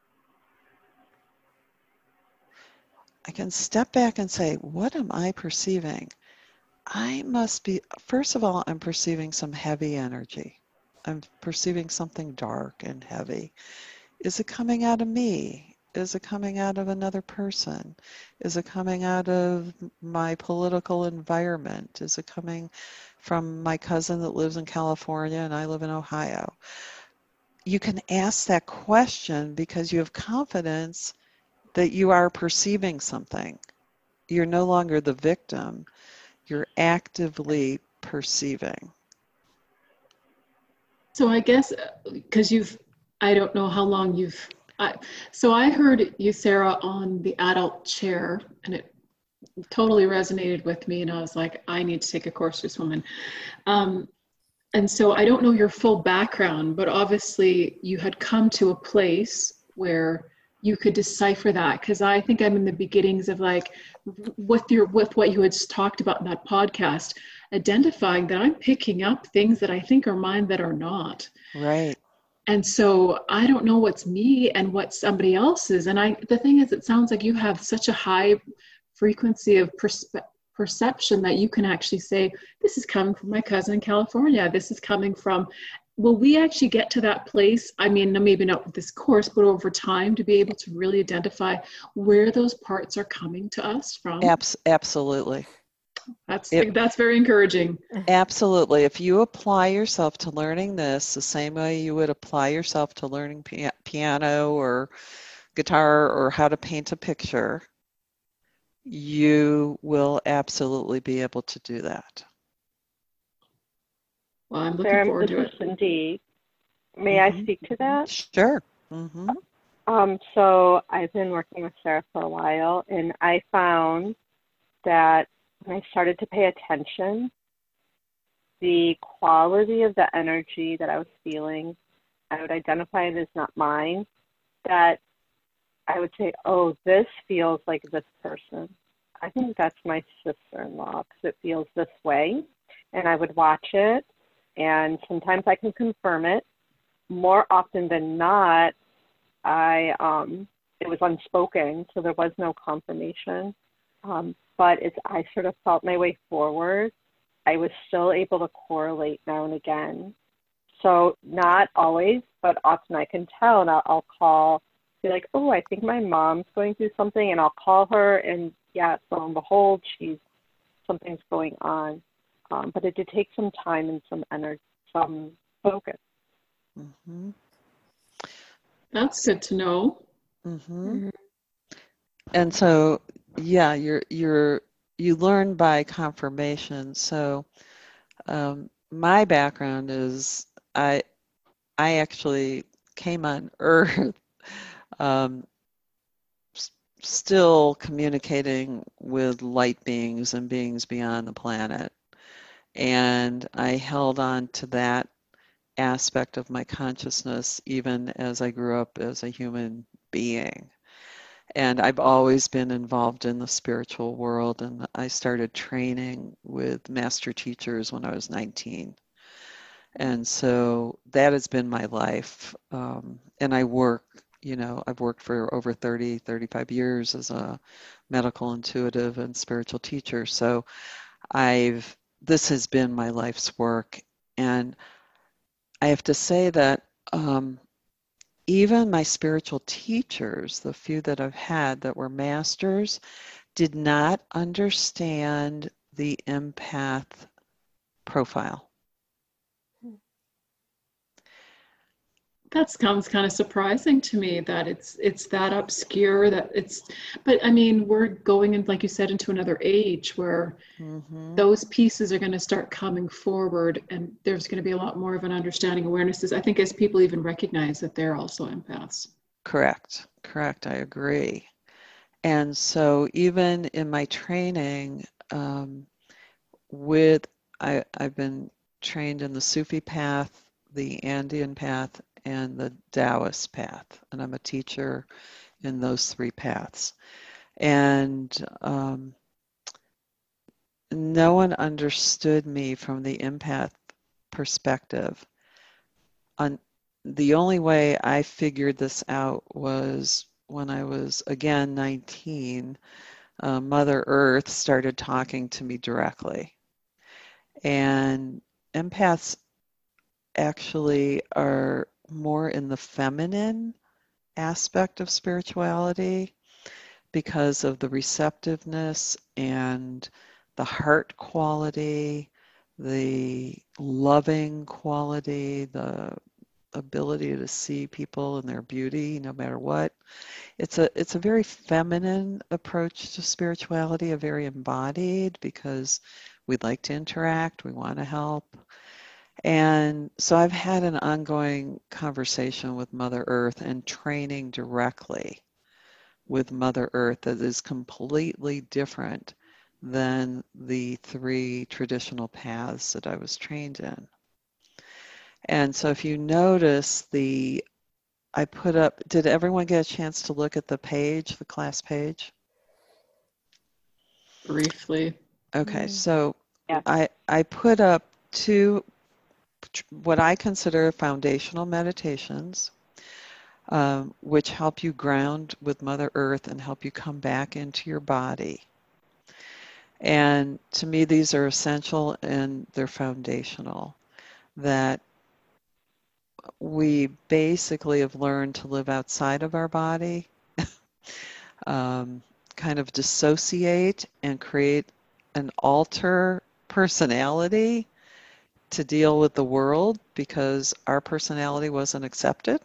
I can step back and say, what am I perceiving? I must be, first of all, I'm perceiving some heavy energy. I'm perceiving something dark and heavy. Is it coming out of me? Is it coming out of another person? Is it coming out of my political environment? Is it coming from my cousin that lives in California and I live in Ohio? You can ask that question because you have confidence that you are perceiving something. You're no longer the victim. You're actively perceiving.
So I guess because you've, I don't know how long you've, I, so I heard you, Sarah, on the adult chair, and it totally resonated with me. And I was like, I need to take a course with this woman. Um, and so I don't know your full background, but obviously you had come to a place where you could decipher that. Because I think I'm in the beginnings of like, with your, with what you had talked about in that podcast, identifying that I'm picking up things that I think are mine that are not.
Right.
And so I don't know what's me and what somebody else is. And I, the thing is, it sounds like you have such a high frequency of perspe- perception that you can actually say, this is coming from my cousin in California. This is coming from, will we actually get to that place? I mean, maybe not with this course, but over time to be able to really identify where those parts are coming to us from.
Abs- absolutely.
That's,
It,
that's very encouraging.
Absolutely. If you apply yourself to learning this the same way you would apply yourself to learning pia- piano or guitar or how to paint a picture, you will absolutely be able to do that.
Well, I'm looking
Sarah,
forward
this
to
is
it.
Cindy. May
Mhm.
I speak to that?
Sure. Mm-hmm.
Um, so I've been working with Sarah for a while, and I found that when I started to pay attention, the quality of the energy that I was feeling, I would identify it as not mine, that I would say, oh, this feels like this person. I think that's my sister-in-law because it feels this way. And I would watch it, and sometimes I can confirm it. More often than not, I um, it was unspoken, so there was no confirmation. Um, but as I sort of felt my way forward, I was still able to correlate now and again. So not always, but often I can tell, and I'll, I'll call, be like, oh, I think my mom's going through something, and I'll call her, and yeah, lo and behold, she's something's going on. Um, but it did take some time and some energy, some focus.
Mm-hmm.
That's good to know.
Mm-hmm.
Mm-hmm.
And so, yeah, you're you're you learn by confirmation. So, um, my background is I I actually came on Earth, um, s- still communicating with light beings and beings beyond the planet, and I held on to that aspect of my consciousness even as I grew up as a human being. And I've always been involved in the spiritual world, and I started training with master teachers when I was nineteen. And so that has been my life. Um, and I work, you know, I've worked for over thirty, thirty-five years as a medical intuitive and spiritual teacher. So I've, this has been my life's work. And I have to say that um, even my spiritual teachers, the few that I've had that were masters, did not understand the empath profile.
That sounds kind of surprising to me that it's it's that obscure that it's, but I mean, we're going in, like you said, into another age where
Mm-hmm.
those pieces are going to start coming forward, and there's going to be a lot more of an understanding, awarenesses, I think, as people even recognize that they're also empaths.
Correct, correct, I agree. And so even in my training, um, with I, I've been trained in the Sufi path, the Andean path, and the Taoist path, and I'm a teacher in those three paths. And um, no one understood me from the empath perspective. On the only way I figured this out was when I was again nineteen. Uh, Mother Earth started talking to me directly, and empaths actually are more in the feminine aspect of spirituality because of the receptiveness and the heart quality, the loving quality, the ability to see people in their beauty no matter what. It's a it's a very feminine approach to spirituality, a very embodied, because we'd like to interact, we want to help. And so I've had an ongoing conversation with Mother Earth and training directly with Mother Earth that is completely different than the three traditional paths that I was trained in. And so if you notice the, I put up, did everyone get a chance to look at the page, the class page?
Briefly.
Okay,
Mm.
so
Yeah.
I, I put up two what I consider foundational meditations, um, which help you ground with Mother Earth and help you come back into your body. And to me, these are essential and they're foundational, that we basically have learned to live outside of our body, um, kind of dissociate and create an alter personality to deal with the world because our personality wasn't accepted.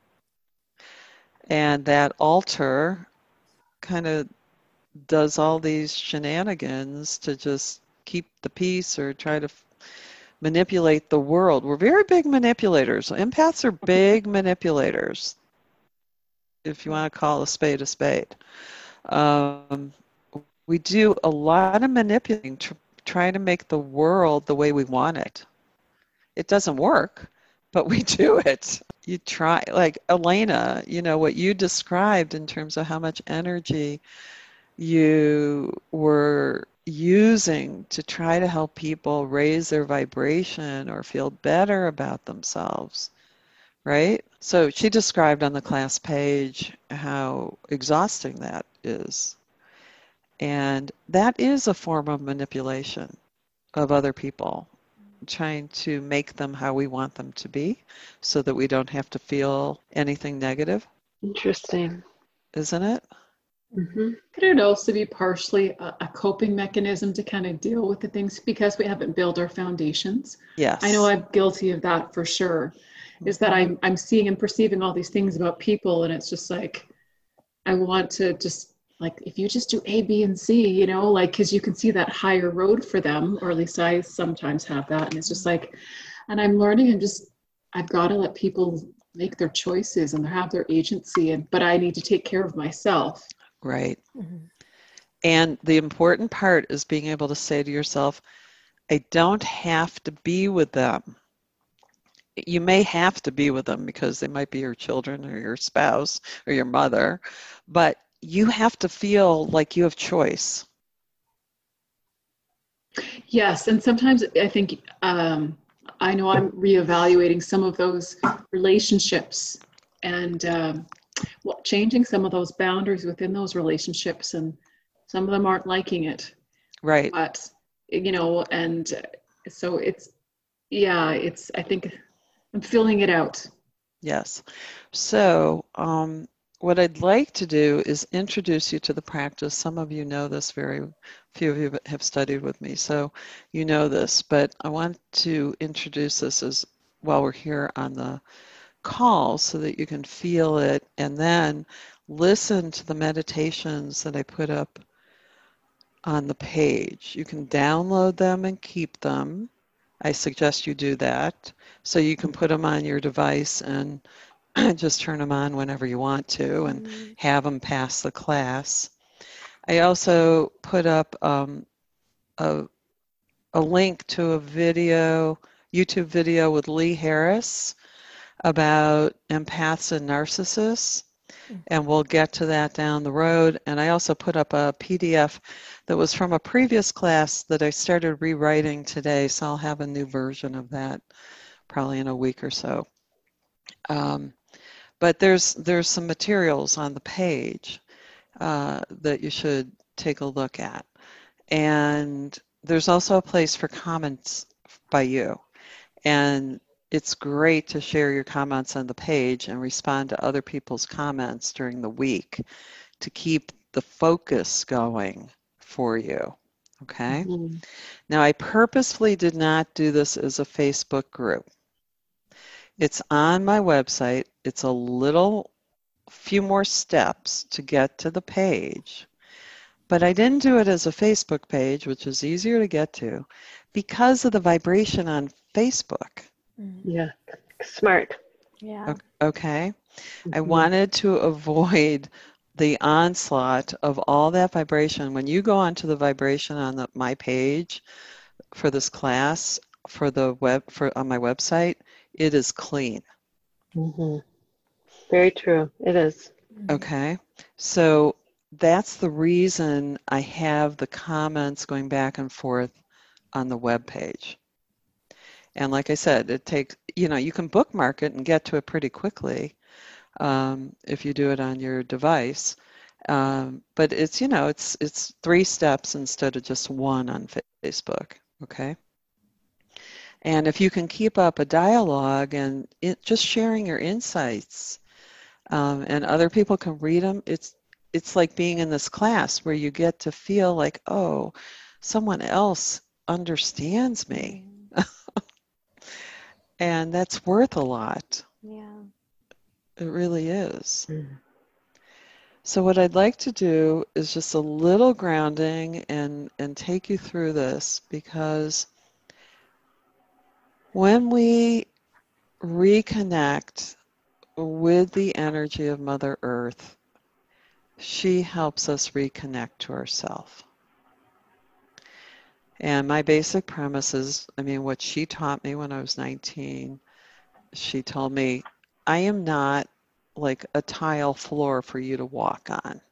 And that alter kind of does all these shenanigans to just keep the peace or try to f- manipulate the world. We're very big manipulators. Empaths are big manipulators, if you want to call a spade a spade. Um, we do a lot of manipulating, tr- trying to make the world the way we want it. It doesn't work, but we do it. You try, like Elena, you know, what you described in terms of how much energy you were using to try to help people raise their vibration or feel better about themselves, right? So she described on the class page how exhausting that is. And that is a form of manipulation of other people, trying to make them how we want them to be so that we don't have to feel anything negative,
Interesting.
isn't it?
Mm-hmm.
Could it also be partially a, a coping mechanism to kind of deal with the things because we haven't built our foundations?
Yes.
I know I'm guilty of that for sure. Is that I'm I'm seeing and perceiving all these things about people, and it's just like I want to just like if you just do A, B, and C, you know, like because you can see that higher road for them, or at least I sometimes have that, and it's just like, and I'm learning. I'm just I've got to let people make their choices and have their agency, and but I need to take care of myself.
Right.
Mhm.
And the important part is being able to say to yourself, I don't have to be with them. You may have to be with them because they might be your children or your spouse or your mother, but you have to feel like you have choice.
Yes, and sometimes I think um, I know I'm reevaluating some of those relationships and um, well, changing some of those boundaries within those relationships, and some of them aren't liking it.
Right.
But you know, and so it's yeah, it's I think I'm filling it out.
Yes. So, um, what I'd like to do is introduce you to the practice. Some of you know this, very few of you have studied with me, so you know this, but I want to introduce this as while we're here on the call so that you can feel it and then listen to the meditations that I put up on the page. You can download them and keep them. I suggest you do that so you can put them on your device and just turn them on whenever you want to and
Mhm.
have them pass the class. I also put up um, a, a link to a video, YouTube video with Lee Harris about empaths and narcissists, and we'll get to that down the road. And I also put up a P D F that was from a previous class that I started rewriting today, so I'll have a new version of that probably in a week or so. Um, but there's there's some materials on the page uh, that you should take a look at. And there's also a place for comments by you. And it's great to share your comments on the page and respond to other people's comments during the week to keep the focus going for you. Okay?
Mm-hmm.
Now, I purposefully did not do this as a Facebook group. It's on my website. It's a little few more steps to get to the page. But I didn't do it as a Facebook page, which is easier to get to, because of the vibration on Facebook.
Mhm.
Yeah, smart.
Yeah.
Okay? I
Mhm.
wanted to avoid the onslaught of all that vibration. When you go onto the vibration on the, my page for this class, for the web, for on my website, it is clean.
Mhm. Very true. It is.
Mhm.
Okay? So that's the reason I have the comments going back and forth on the web page. And like I said, it takes, you know, you can bookmark it and get to it pretty quickly um, if you do it on your device. Um, but it's, you know, it's it's three steps instead of just one on Facebook, okay? And if you can keep up a dialogue and it, just sharing your insights, um, and other people can read them, it's it's like being in this class where you get to feel like, oh, someone else understands me. And that's worth a lot.
Yeah.
It really is.
Mm.
So what I'd like to do is just a little grounding and, and take you through this, because when we reconnect with the energy of Mother Earth, she helps us reconnect to ourselves. And my basic premise is, I mean, what she taught me when I was nineteen, she told me, I am not like a tile floor for you to walk on.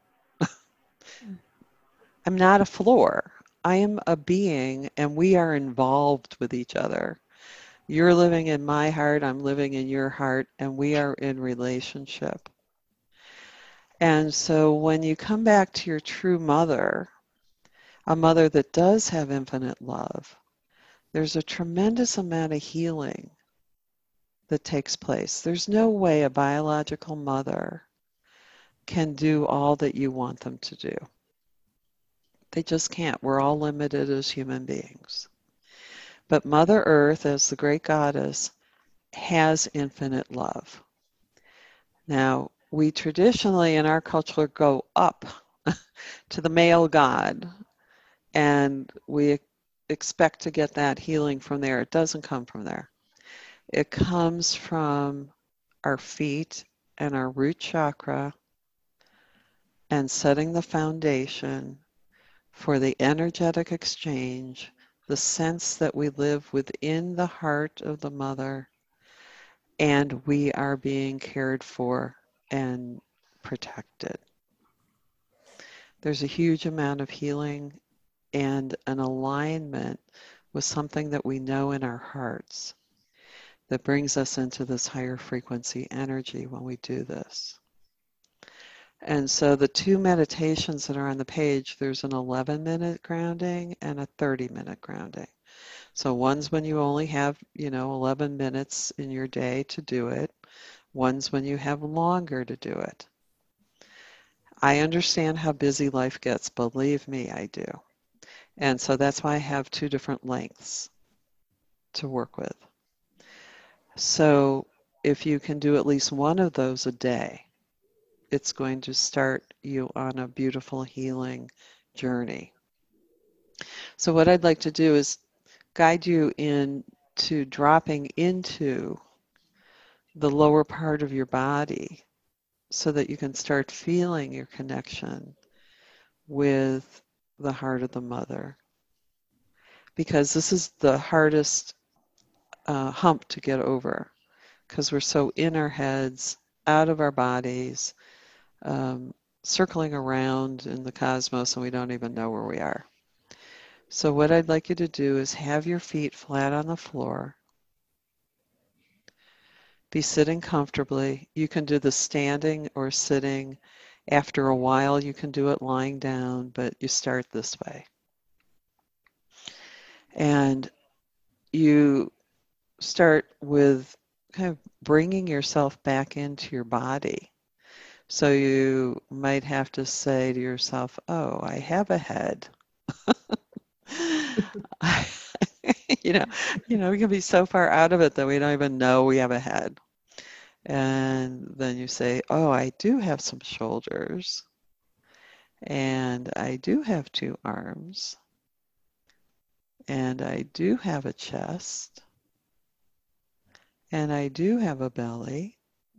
I'm not a floor. I am a being, and we are involved with each other. You're living in my heart, I'm living in your heart, and we are in relationship. And so when you come back to your true mother, a mother that does have infinite love, there's a tremendous amount of healing that takes place. There's no way a biological mother can do all that you want them to do. They just can't. We're all limited as human beings. But Mother Earth, as the great goddess, has infinite love. Now, we traditionally in our culture go up to the male god, and we expect to get that healing from there. It doesn't come from there. It comes from our feet and our root chakra, and setting the foundation for the energetic exchange, the sense that we live within the heart of the mother and we are being cared for and protected. There's a huge amount of healing and an alignment with something that we know in our hearts that brings us into this higher frequency energy when we do this. And so the two meditations that are on the page, there's an eleven minute grounding and a thirty minute grounding. So one's when you only have, you know, eleven minutes in your day to do it. One's when you have longer to do it. I understand how busy life gets, believe me, I do. And so that's why I have two different lengths to work with. So if you can do at least one of those a day, it's going to start you on a beautiful healing journey. So what I'd like to do is guide you into dropping into the lower part of your body so that you can start feeling your connection with the heart of the mother. Because this is the hardest uh, hump to get over, because we're so in our heads, out of our bodies, um, circling around in the cosmos, and we don't even know where we are. So what I'd like you to do is have your feet flat on the floor. Be sitting comfortably. You can do the standing or sitting. After a while, you can do it lying down, but you start this way. And you start with kind of bringing yourself back into your body. So you might have to say to yourself, oh, I have a head. you know, you know, we can be so far out of it that we don't even know we have a head. And then you say, oh, I do have some shoulders. And I do have two arms. And I do have a chest. And I do have a belly.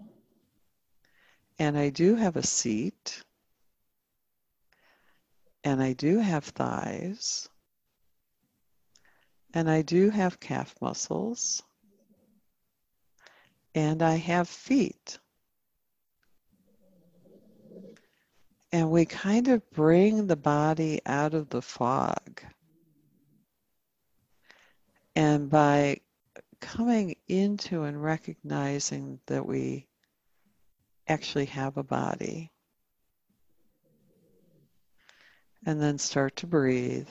And I do have a seat. And I do have thighs. And I do have calf muscles. And I have feet. And we kind of bring the body out of the fog. And by coming into and recognizing that we actually have a body. And then start to breathe.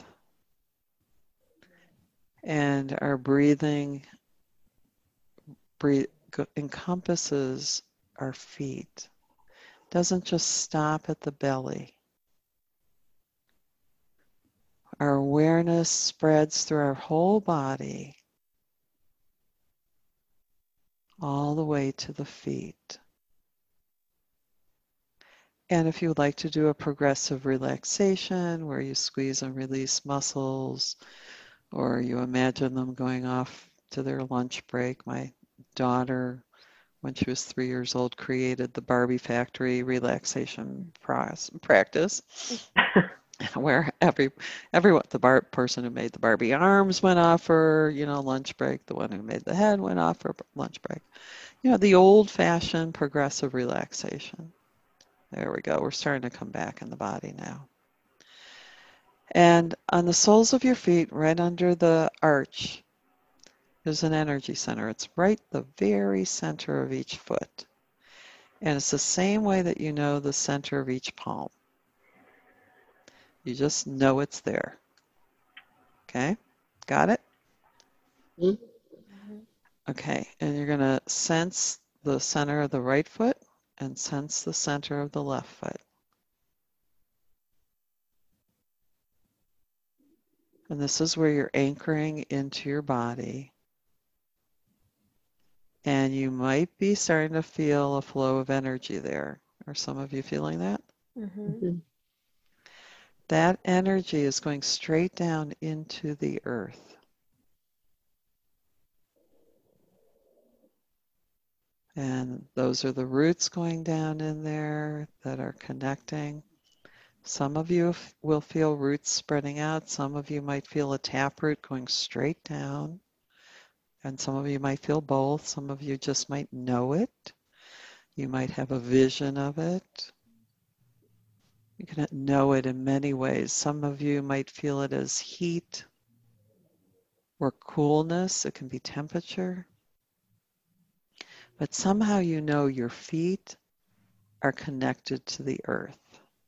And our breathing breathe, encompasses our feet. Doesn't just stop at the belly. Our awareness spreads through our whole body, all the way to the feet. And if you would like to do a progressive relaxation where you squeeze and release muscles, or you imagine them going off to their lunch break. My daughter, when she was three years old, created the Barbie Factory relaxation practice, where every everyone, the bar, person who made the Barbie arms went off for, you know, lunch break. The one who made the head went off for lunch break. You know, the old-fashioned progressive relaxation. There we go. We're starting to come back in the body now. And on the soles of your feet, right under the arch, there's an energy center. It's right the very center of each foot. And it's the same way that you know the center of each palm. You just know it's there. Okay? Got it?
Mm-hmm.
Okay, and you're going to sense the center of the right foot and sense the center of the left foot. And this is where you're anchoring into your body. And you might be starting to feel a flow of energy there. Are some of you feeling that?
Mm-hmm.
That energy is going straight down into the earth. And those are the roots going down in there that are connecting. Some of you will feel roots spreading out. Some of you might feel a taproot going straight down. And some of you might feel both. Some of you just might know it. You might have a vision of it. You can know it in many ways. Some of you might feel it as heat or coolness. It can be temperature. But somehow you know your feet are connected to the earth.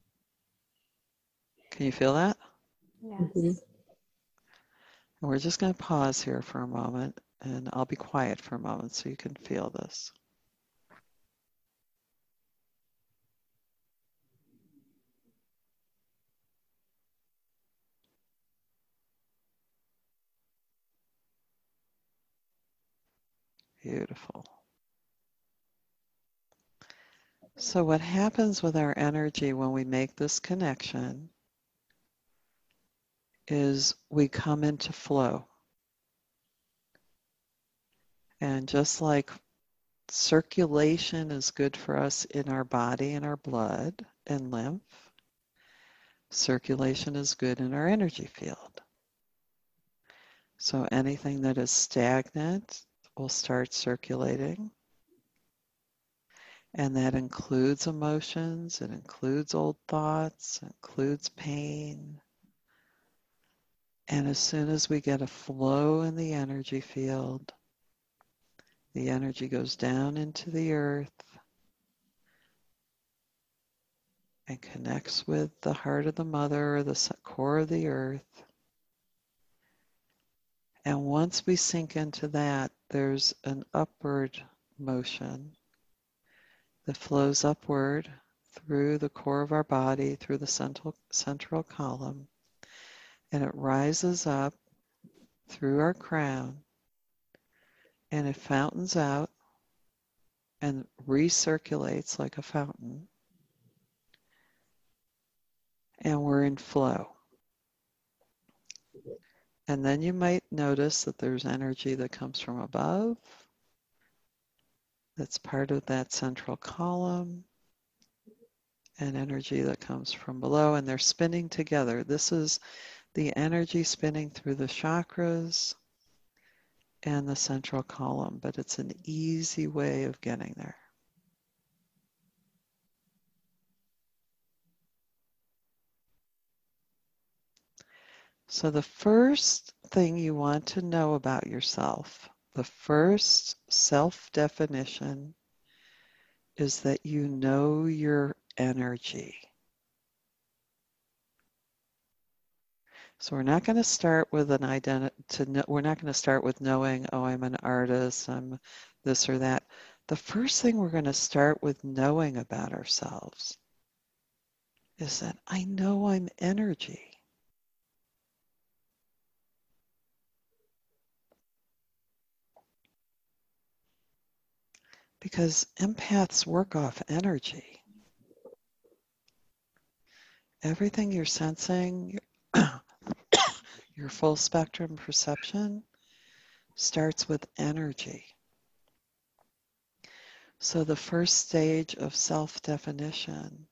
Can you feel that?
Yes.
Mm-hmm.
And we're just going to pause here for a moment, and I'll be quiet for a moment so you can feel this. Beautiful. So what happens with our energy when we make this connection is we come into flow. And just like circulation is good for us in our body and our blood and lymph, circulation is good in our energy field. So anything that is stagnant will start circulating. And that includes emotions, it includes old thoughts, it includes pain. And as soon as we get a flow in the energy field, the energy goes down into the earth and connects with the heart of the mother or the core of the earth. And once we sink into that, there's an upward motion that flows upward through the core of our body, through the central, central column, and it rises up through our crown, and it fountains out and recirculates like a fountain, and we're in flow. And then you might notice that there's energy that comes from above, that's part of that central column, and energy that comes from below, and they're spinning together. This is the energy spinning through the chakras and the central column, but it's an easy way of getting there. So the first thing you want to know about yourself The first self-definition is that you know your energy. So we're not going to start with an identity. To know, we're not going to start with knowing, oh, I'm an artist, I'm this or that. The first thing we're going to start with knowing about ourselves is that I know I'm energy. Because empaths work off energy. Everything you're sensing, your full spectrum perception, starts with energy. So the first stage of self-definition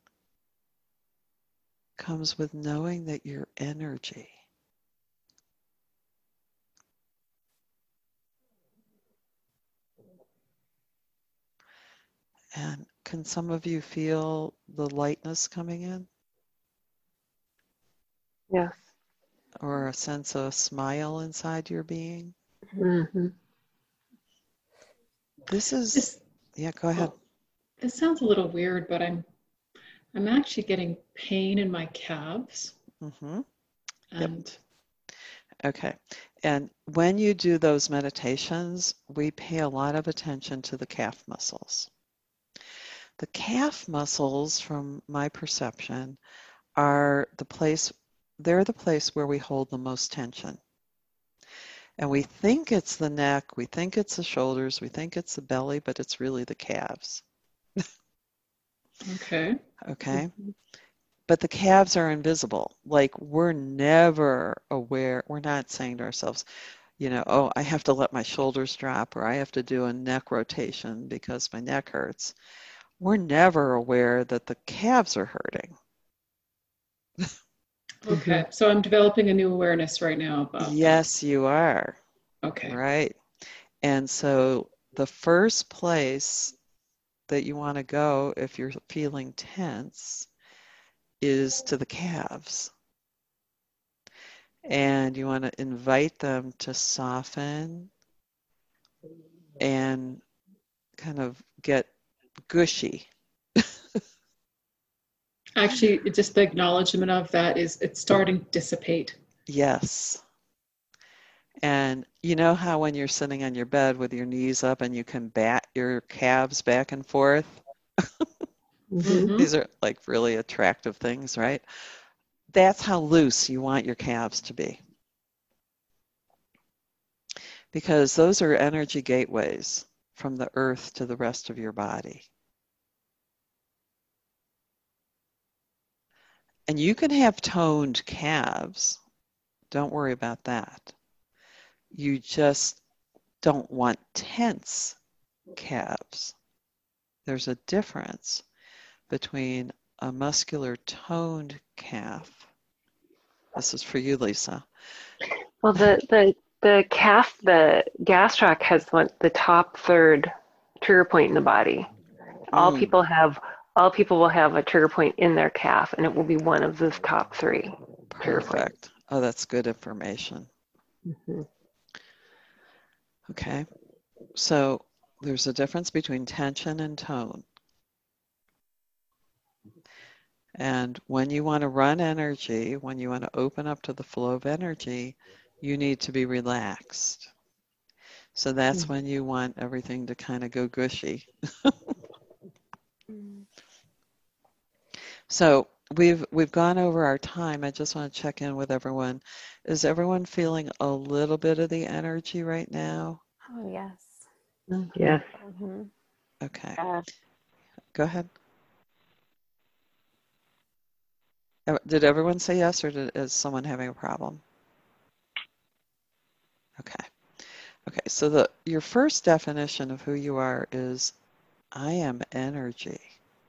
comes with knowing that you're energy. And can some of you feel the lightness coming in?
Yes.
Or a sense of a smile inside your being?
Mm-hmm.
This is,
This,
yeah, go ahead.
this sounds a little weird, but I'm I'm actually getting pain in my calves.
Mm-hmm.
And
Yep. Okay. And when you do those meditations, we pay a lot of attention to the calf muscles. The calf muscles, from my perception, are the place, they're the place where we hold the most tension. And we think it's the neck, we think it's the shoulders, we think it's the belly, but it's really the calves.
okay.
Okay? But the calves are invisible. Like, we're never aware, we're not saying to ourselves, you know, oh, I have to let my shoulders drop, or I have to do a neck rotation because my neck hurts. We're never aware that the calves are hurting.
Okay. So I'm developing a new awareness right now about
Yes, you are.
that. Okay.
Right. And so the first place that you want to go if you're feeling tense is to the calves. And you want to invite them to soften and kind of get gushy.
Actually, it just the acknowledgement of that is it's starting to dissipate.
Yes. And you know how when you're sitting on your bed with your knees up and you can bat your calves back and forth?
Mm-hmm.
Mhm.
These are like really attractive things, right? That's how loose you want your calves to be. Because those are energy gateways from the earth to the rest of your body. And you can have toned calves. Don't worry about that. You just don't want tense calves. There's a difference between a muscular toned calf. This is for you, Lisa.
Well, the the the calf, the gastroc has what the top third trigger point in the body. All
Mm,
people have, all people will have a trigger point in their calf, and it will be one of the top three trigger points.
perfect. Oh, that's good information.
Mm-hmm.
Okay. So there's a difference between tension and tone. And when you want to run energy, when you want to open up to the flow of energy, you need to be relaxed. So that's
Mm-hmm.
when you want everything to kind of go gushy.
Mm.
So we've we've gone over our time. I just want to check in with everyone. Is everyone feeling a little bit of the energy right now?
Oh, yes.
Yes.
hmm
Okay.
Uh,
Go ahead. Uh, Did everyone say yes, or did, is someone having a problem? Okay. Okay. So the your first definition of who you are is I am energy.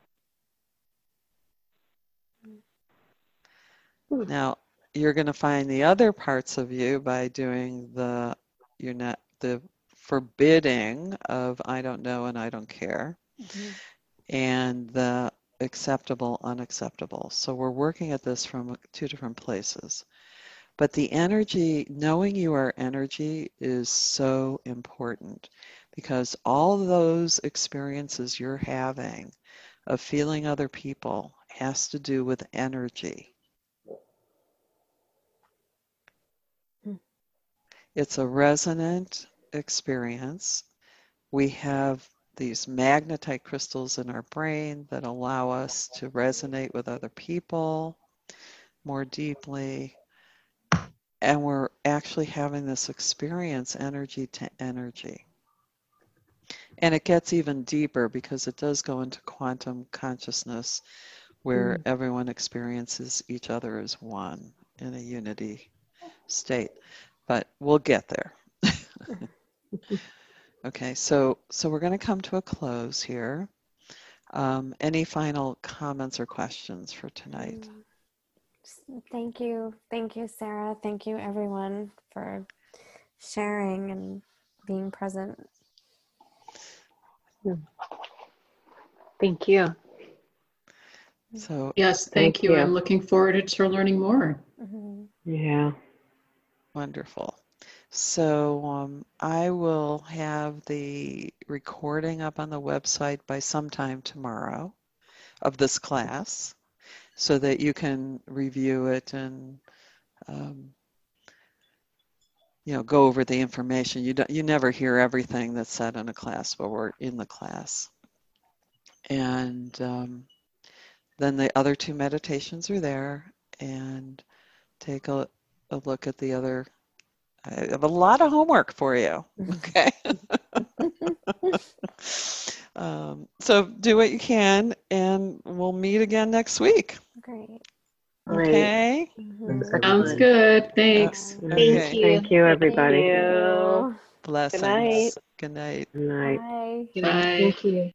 Hmm.
Now, you're going to find the other parts of you by doing the you're not the forbidding of I don't know and I don't care,
hmm
and the acceptable, unacceptable. So we're working at this from two different places. But the energy, knowing you are energy is so important because all those experiences you're having of feeling other people has to do with energy.
Hmm.
It's a resonant experience. We have these magnetite crystals in our brain that allow us to resonate with other people more deeply. And we're actually having this experience energy to energy. And it gets even deeper because it does go into quantum consciousness where
Mm.
everyone experiences each other as one in a unity state. But we'll get there. Okay, so so we're going to come to a close here. Um, any final comments or questions for tonight?
Mm. Thank you. Thank you, Sarah. Thank you, everyone, for sharing and being present.
Thank you.
So
Yes, thank,
Thank
you.
you.
I'm looking forward to learning more.
Mm-hmm.
Yeah.
wonderful. So um, I will have the recording up on the website by sometime tomorrow of this class so that you can review it and um, you know, go over the information. You don't, you never hear everything that's said in a class, but we're in the class. And um, then the other two meditations are there, and take a, a look at the other. I have a lot of homework for you. Okay. um, so do what you can, and we'll meet again next week.
Great.
Great.
Okay.
Mm-hmm.
Sounds
Excellent.
good. Thanks.
Uh,
Thank
okay.
you.
Thank you, everybody.
Thank you.
Blessings.
night.
Good night.
Good night.
Bye.
Good night.
Thank you.